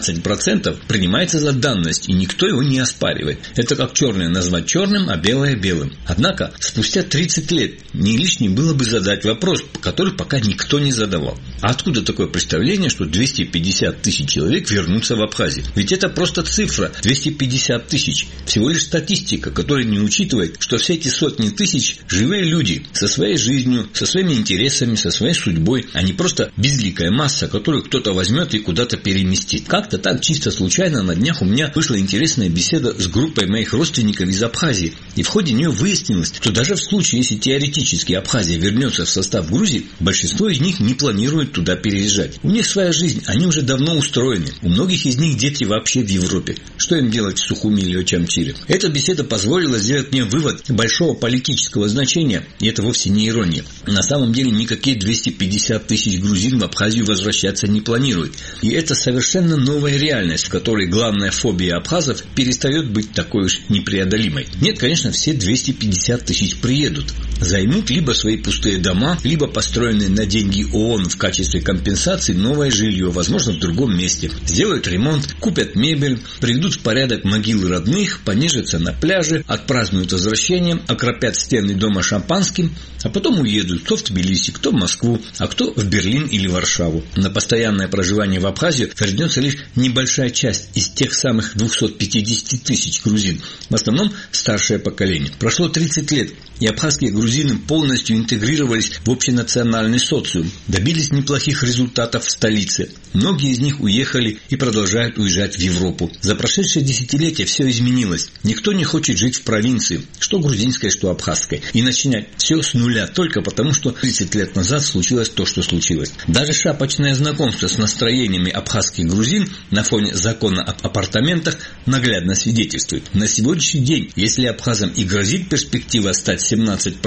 Speaker 8: 17%, принимается за данность, и никто его не оспаривает. Это как черное назвать черным, а белое белым. Однако, спустя 30 лет не лишним было бы задать вопрос, который пока никто не задавал. А откуда такое представление, что 250 тысяч человек вернутся в Абхазию? Ведь это просто цифра. 250 тысяч. Всего лишь статистика, которая не учитывает, что все эти сотни тысяч живые люди со своей жизнью, со своими интересами, со своей судьбой, а не просто безликая масса, которую кто-то возьмет и куда-то переместит. Как-то так чисто случайно на днях у меня вышла интересная беседа с группой моих родственников из Абхазии. И в ходе нее выяснилось, что даже в случае, если теоретически Абхазия вернется в состав Грузии, большинство из них не планирует туда переезжать. У них своя жизнь, они уже давно устроены. У многих из них дети вообще в Европе. Что им делать в Сухуми или Очамчире? Эта беседа позволила сделать мне вывод большого политического значения, и это вовсе не ирония. На самом деле никакие 250 тысяч грузин в Абхазию возвращаться не планируют. И это совершенно новая реальность, в которой главная фобия абхазов перестает быть такой уж непреодолимой. Нет, конечно, все 250 тысяч приедут. Займут либо свои пустые дома, либо построенные на деньги ООН в качестве компенсации новое жилье, возможно, в другом месте. Сделают ремонт, купят мебель, приведут в порядок могилы родных, понежатся на пляже, отпразднуют возвращение, окропят стены дома шампанским, а потом уедут кто в Тбилиси, кто в Москву, а кто в Берлин или Варшаву. На постоянное проживание в Абхазию вернется лишь небольшая часть из тех самых 250 тысяч грузин. В основном старшее поколение. Прошло 30 лет, и абхазские грузины полностью интегрировались в общенациональный социум, добились неплохих результатов в столице. Многие из них уехали и продолжают уезжать в Европу. За прошедшие десятилетия все изменилось. Никто не хочет жить в провинции, что грузинской, что абхазской, и начинать все с нуля только потому, что 30 лет назад случилось то, что случилось. Даже шапочное знакомство с настроениями абхазских грузин на фоне закона об апартаментах наглядно свидетельствует. На сегодняшний день, если абхазам и грозит перспектива стать 17%,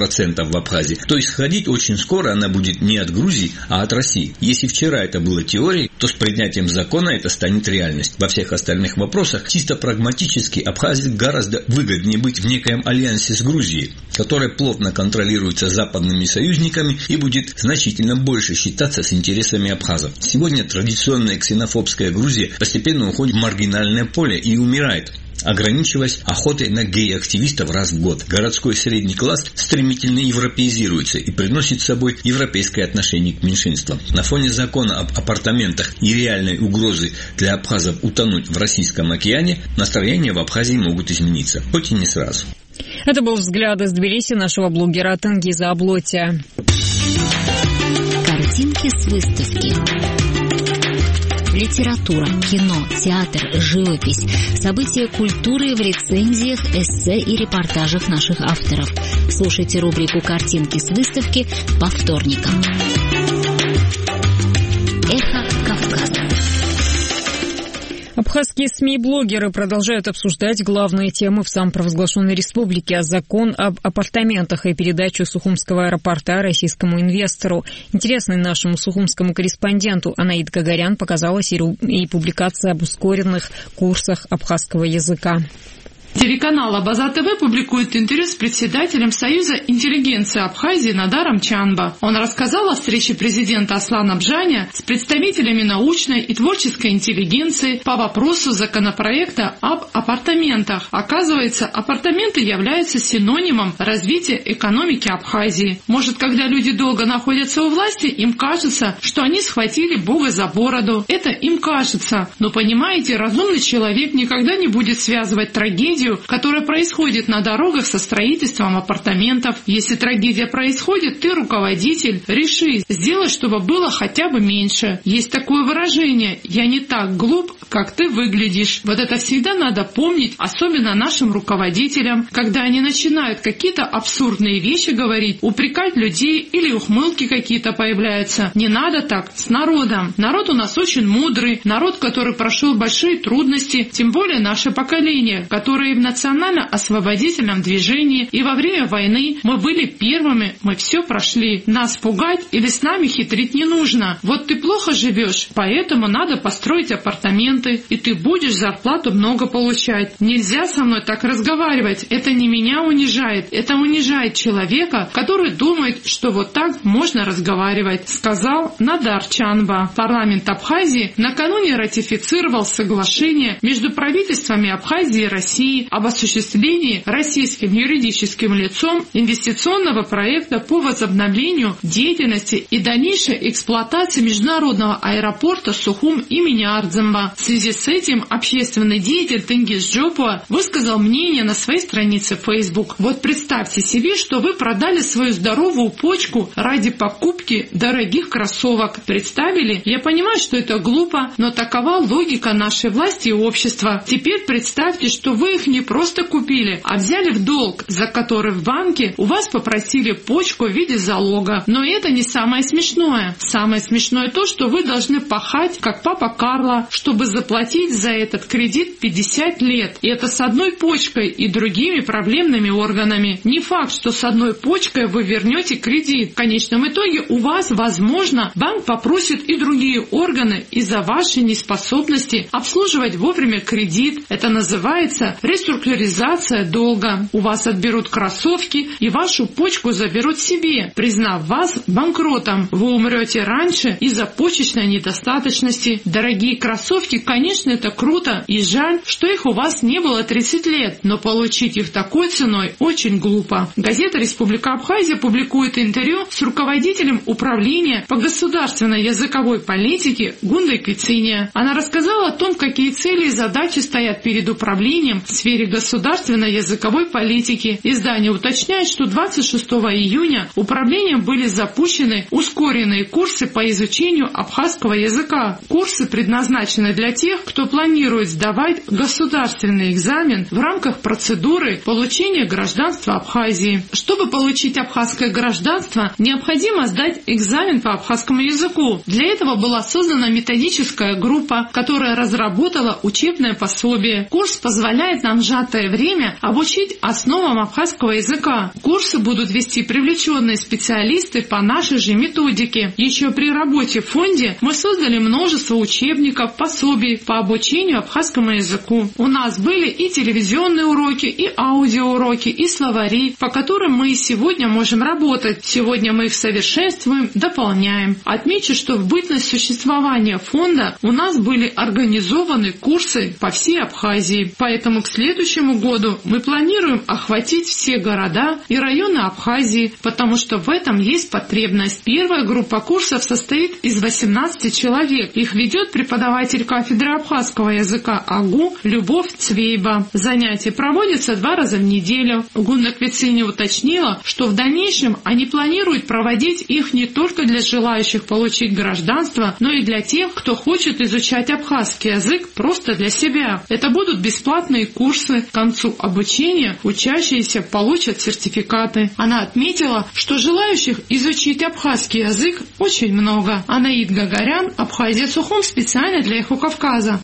Speaker 8: в Абхазии, то исходить очень скоро она будет не от Грузии, а от России. Если вчера это было теорией, то с принятием закона это станет реальностью. Во всех остальных вопросах чисто прагматически Абхазии гораздо выгоднее быть в некоем альянсе с Грузией, которая плотно контролируется западными союзниками и будет значительно больше считаться с интересами абхазов. Сегодня традиционная ксенофобская Грузия постепенно уходит в маргинальное поле и умирает, ограничиваясь охотой на гей-активистов раз в год. Городской средний класс стремительно европеизируется и приносит с собой европейское отношение к меньшинствам. На фоне закона об апартаментах и реальной угрозы для абхазов утонуть в Российском океане, настроения в Абхазии могут измениться, хоть и не сразу.
Speaker 1: Это был взгляд из Тбилиси нашего блогера Тенгиза Аблотия.
Speaker 6: Картинки с выставки. Литература, кино, театр, живопись, события культуры в рецензиях, эссе и репортажах наших авторов. Слушайте рубрику «Картинки с выставки» по вторникам. Эхо Кавказа.
Speaker 1: Абхазские СМИ и блогеры продолжают обсуждать главные темы в самопровозглашенной республике: закон об апартаментах и передачу Сухумского аэропорта российскому инвестору. Интересной нашему сухумскому корреспонденту Анаид Гагарян показалась и публикация об ускоренных курсах абхазского языка.
Speaker 9: Телеканал Абаза ТВ публикует интервью с председателем Союза интеллигенции Абхазии Надаром Чанба. Он рассказал о встрече президента Аслана Бжаня с представителями научной и творческой интеллигенции по вопросу законопроекта об апартаментах. Оказывается, апартаменты являются синонимом развития экономики Абхазии. Может, когда люди долго находятся у власти, им кажется, что они схватили Бога за бороду. Это им кажется. Но понимаете, разумный человек никогда не будет связывать трагедию, которая происходит на дорогах, со строительством апартаментов. Если трагедия происходит, ты, руководитель, реши, сделай, чтобы было хотя бы меньше. Есть такое выражение: «Я не так глуп, как ты выглядишь». Вот это всегда надо помнить, особенно нашим руководителям, когда они начинают какие-то абсурдные вещи говорить, упрекать людей или ухмылки какие-то появляются. Не надо так с народом. Народ у нас очень мудрый, народ, который прошел большие трудности, тем более наше поколение, которое в национально-освободительном движении и во время войны мы были первыми, мы все прошли. Нас пугать или с нами хитрить не нужно. Вот ты плохо живешь, поэтому надо построить апартаменты, и ты будешь зарплату много получать. Нельзя со мной так разговаривать. Это не меня унижает, это унижает человека, который думает, что вот так можно разговаривать, сказал Надар Чанба. Парламент Абхазии накануне ратифицировал соглашение между правительствами Абхазии и России об осуществлении российским юридическим лицом инвестиционного проекта по возобновлению деятельности и дальнейшей эксплуатации международного аэропорта Сухум имени Ардзамба. В связи с этим общественный деятель Тенгиз Джопуа высказал мнение на своей странице в Facebook. Вот представьте себе, что вы продали свою здоровую почку ради покупки дорогих кроссовок. Представили? Я понимаю, что это глупо, но такова логика нашей власти и общества. Теперь представьте, что вы их не просто купили, а взяли в долг, за который в банке у вас попросили почку в виде залога. Но это не самое смешное. Самое смешное то, что вы должны пахать, как папа Карло, чтобы заплатить за этот кредит 50 лет. И это с одной почкой и другими проблемными органами. Не факт, что с одной почкой вы вернете кредит. В конечном итоге у вас, возможно, банк попросит и другие органы из-за вашей неспособности обслуживать вовремя кредит. Это называется реструктуризация долга. У вас отберут кроссовки и вашу почку заберут себе, признав вас банкротом. Вы умрете раньше из-за почечной недостаточности. Дорогие кроссовки, конечно, это круто, и жаль, что их у вас не было 30 лет, но получить их такой ценой очень глупо. Газета «Республика Абхазия» публикует интервью с руководителем управления по государственной языковой политике Гундой Квициния. Она рассказала о том, какие цели и задачи стоят перед управлением в сфере государственной языковой политики. Издание уточняет, что 26 июня управлением были запущены ускоренные курсы по изучению абхазского языка. Курсы предназначены для тех, кто планирует сдавать государственный экзамен в рамках процедуры получения гражданства Абхазии. Чтобы получить абхазское гражданство, необходимо сдать экзамен по абхазскому языку. Для этого была создана методическая группа, которая разработала учебное пособие. Курс позволяет нам там сжатое время обучить основам абхазского языка. Курсы будут вести привлеченные специалисты по нашей же методике. Еще при работе в фонде мы создали множество учебников, пособий по обучению абхазскому языку. У нас были и телевизионные уроки, и аудиоуроки, и словари, по которым мы и сегодня можем работать. Сегодня мы их совершенствуем, дополняем. Отмечу, что в бытность существования фонда у нас были организованы курсы по всей Абхазии. Поэтому к следующему году мы планируем охватить все города и районы Абхазии, потому что в этом есть потребность. Первая группа курсов состоит из 18 человек. Их ведет преподаватель кафедры абхазского языка АГУ Любовь Цвейба. Занятия проводятся 2 раза в неделю. Гунна Квицини уточнила, что в дальнейшем они планируют проводить их не только для желающих получить гражданство, но и для тех, кто хочет изучать абхазский язык просто для себя. Это будут бесплатные курсы. К концу обучения учащиеся получат сертификаты. Она отметила, что желающих изучить абхазский язык очень много. Анаид Гагарян, Абхазия Сухум, специально для Эхо Кавказа.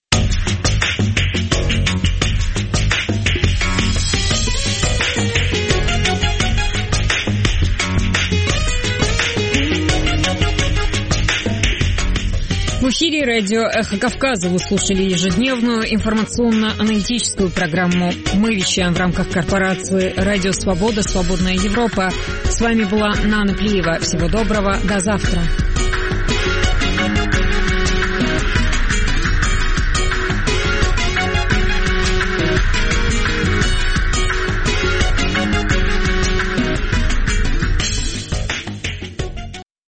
Speaker 1: В эфире радио «Эхо Кавказа» вы слушали ежедневную информационно-аналитическую программу. Мы вещаем в рамках корпорации «Радио Свобода. Свободная Европа». С вами была Нана Плиева. Всего доброго. До завтра.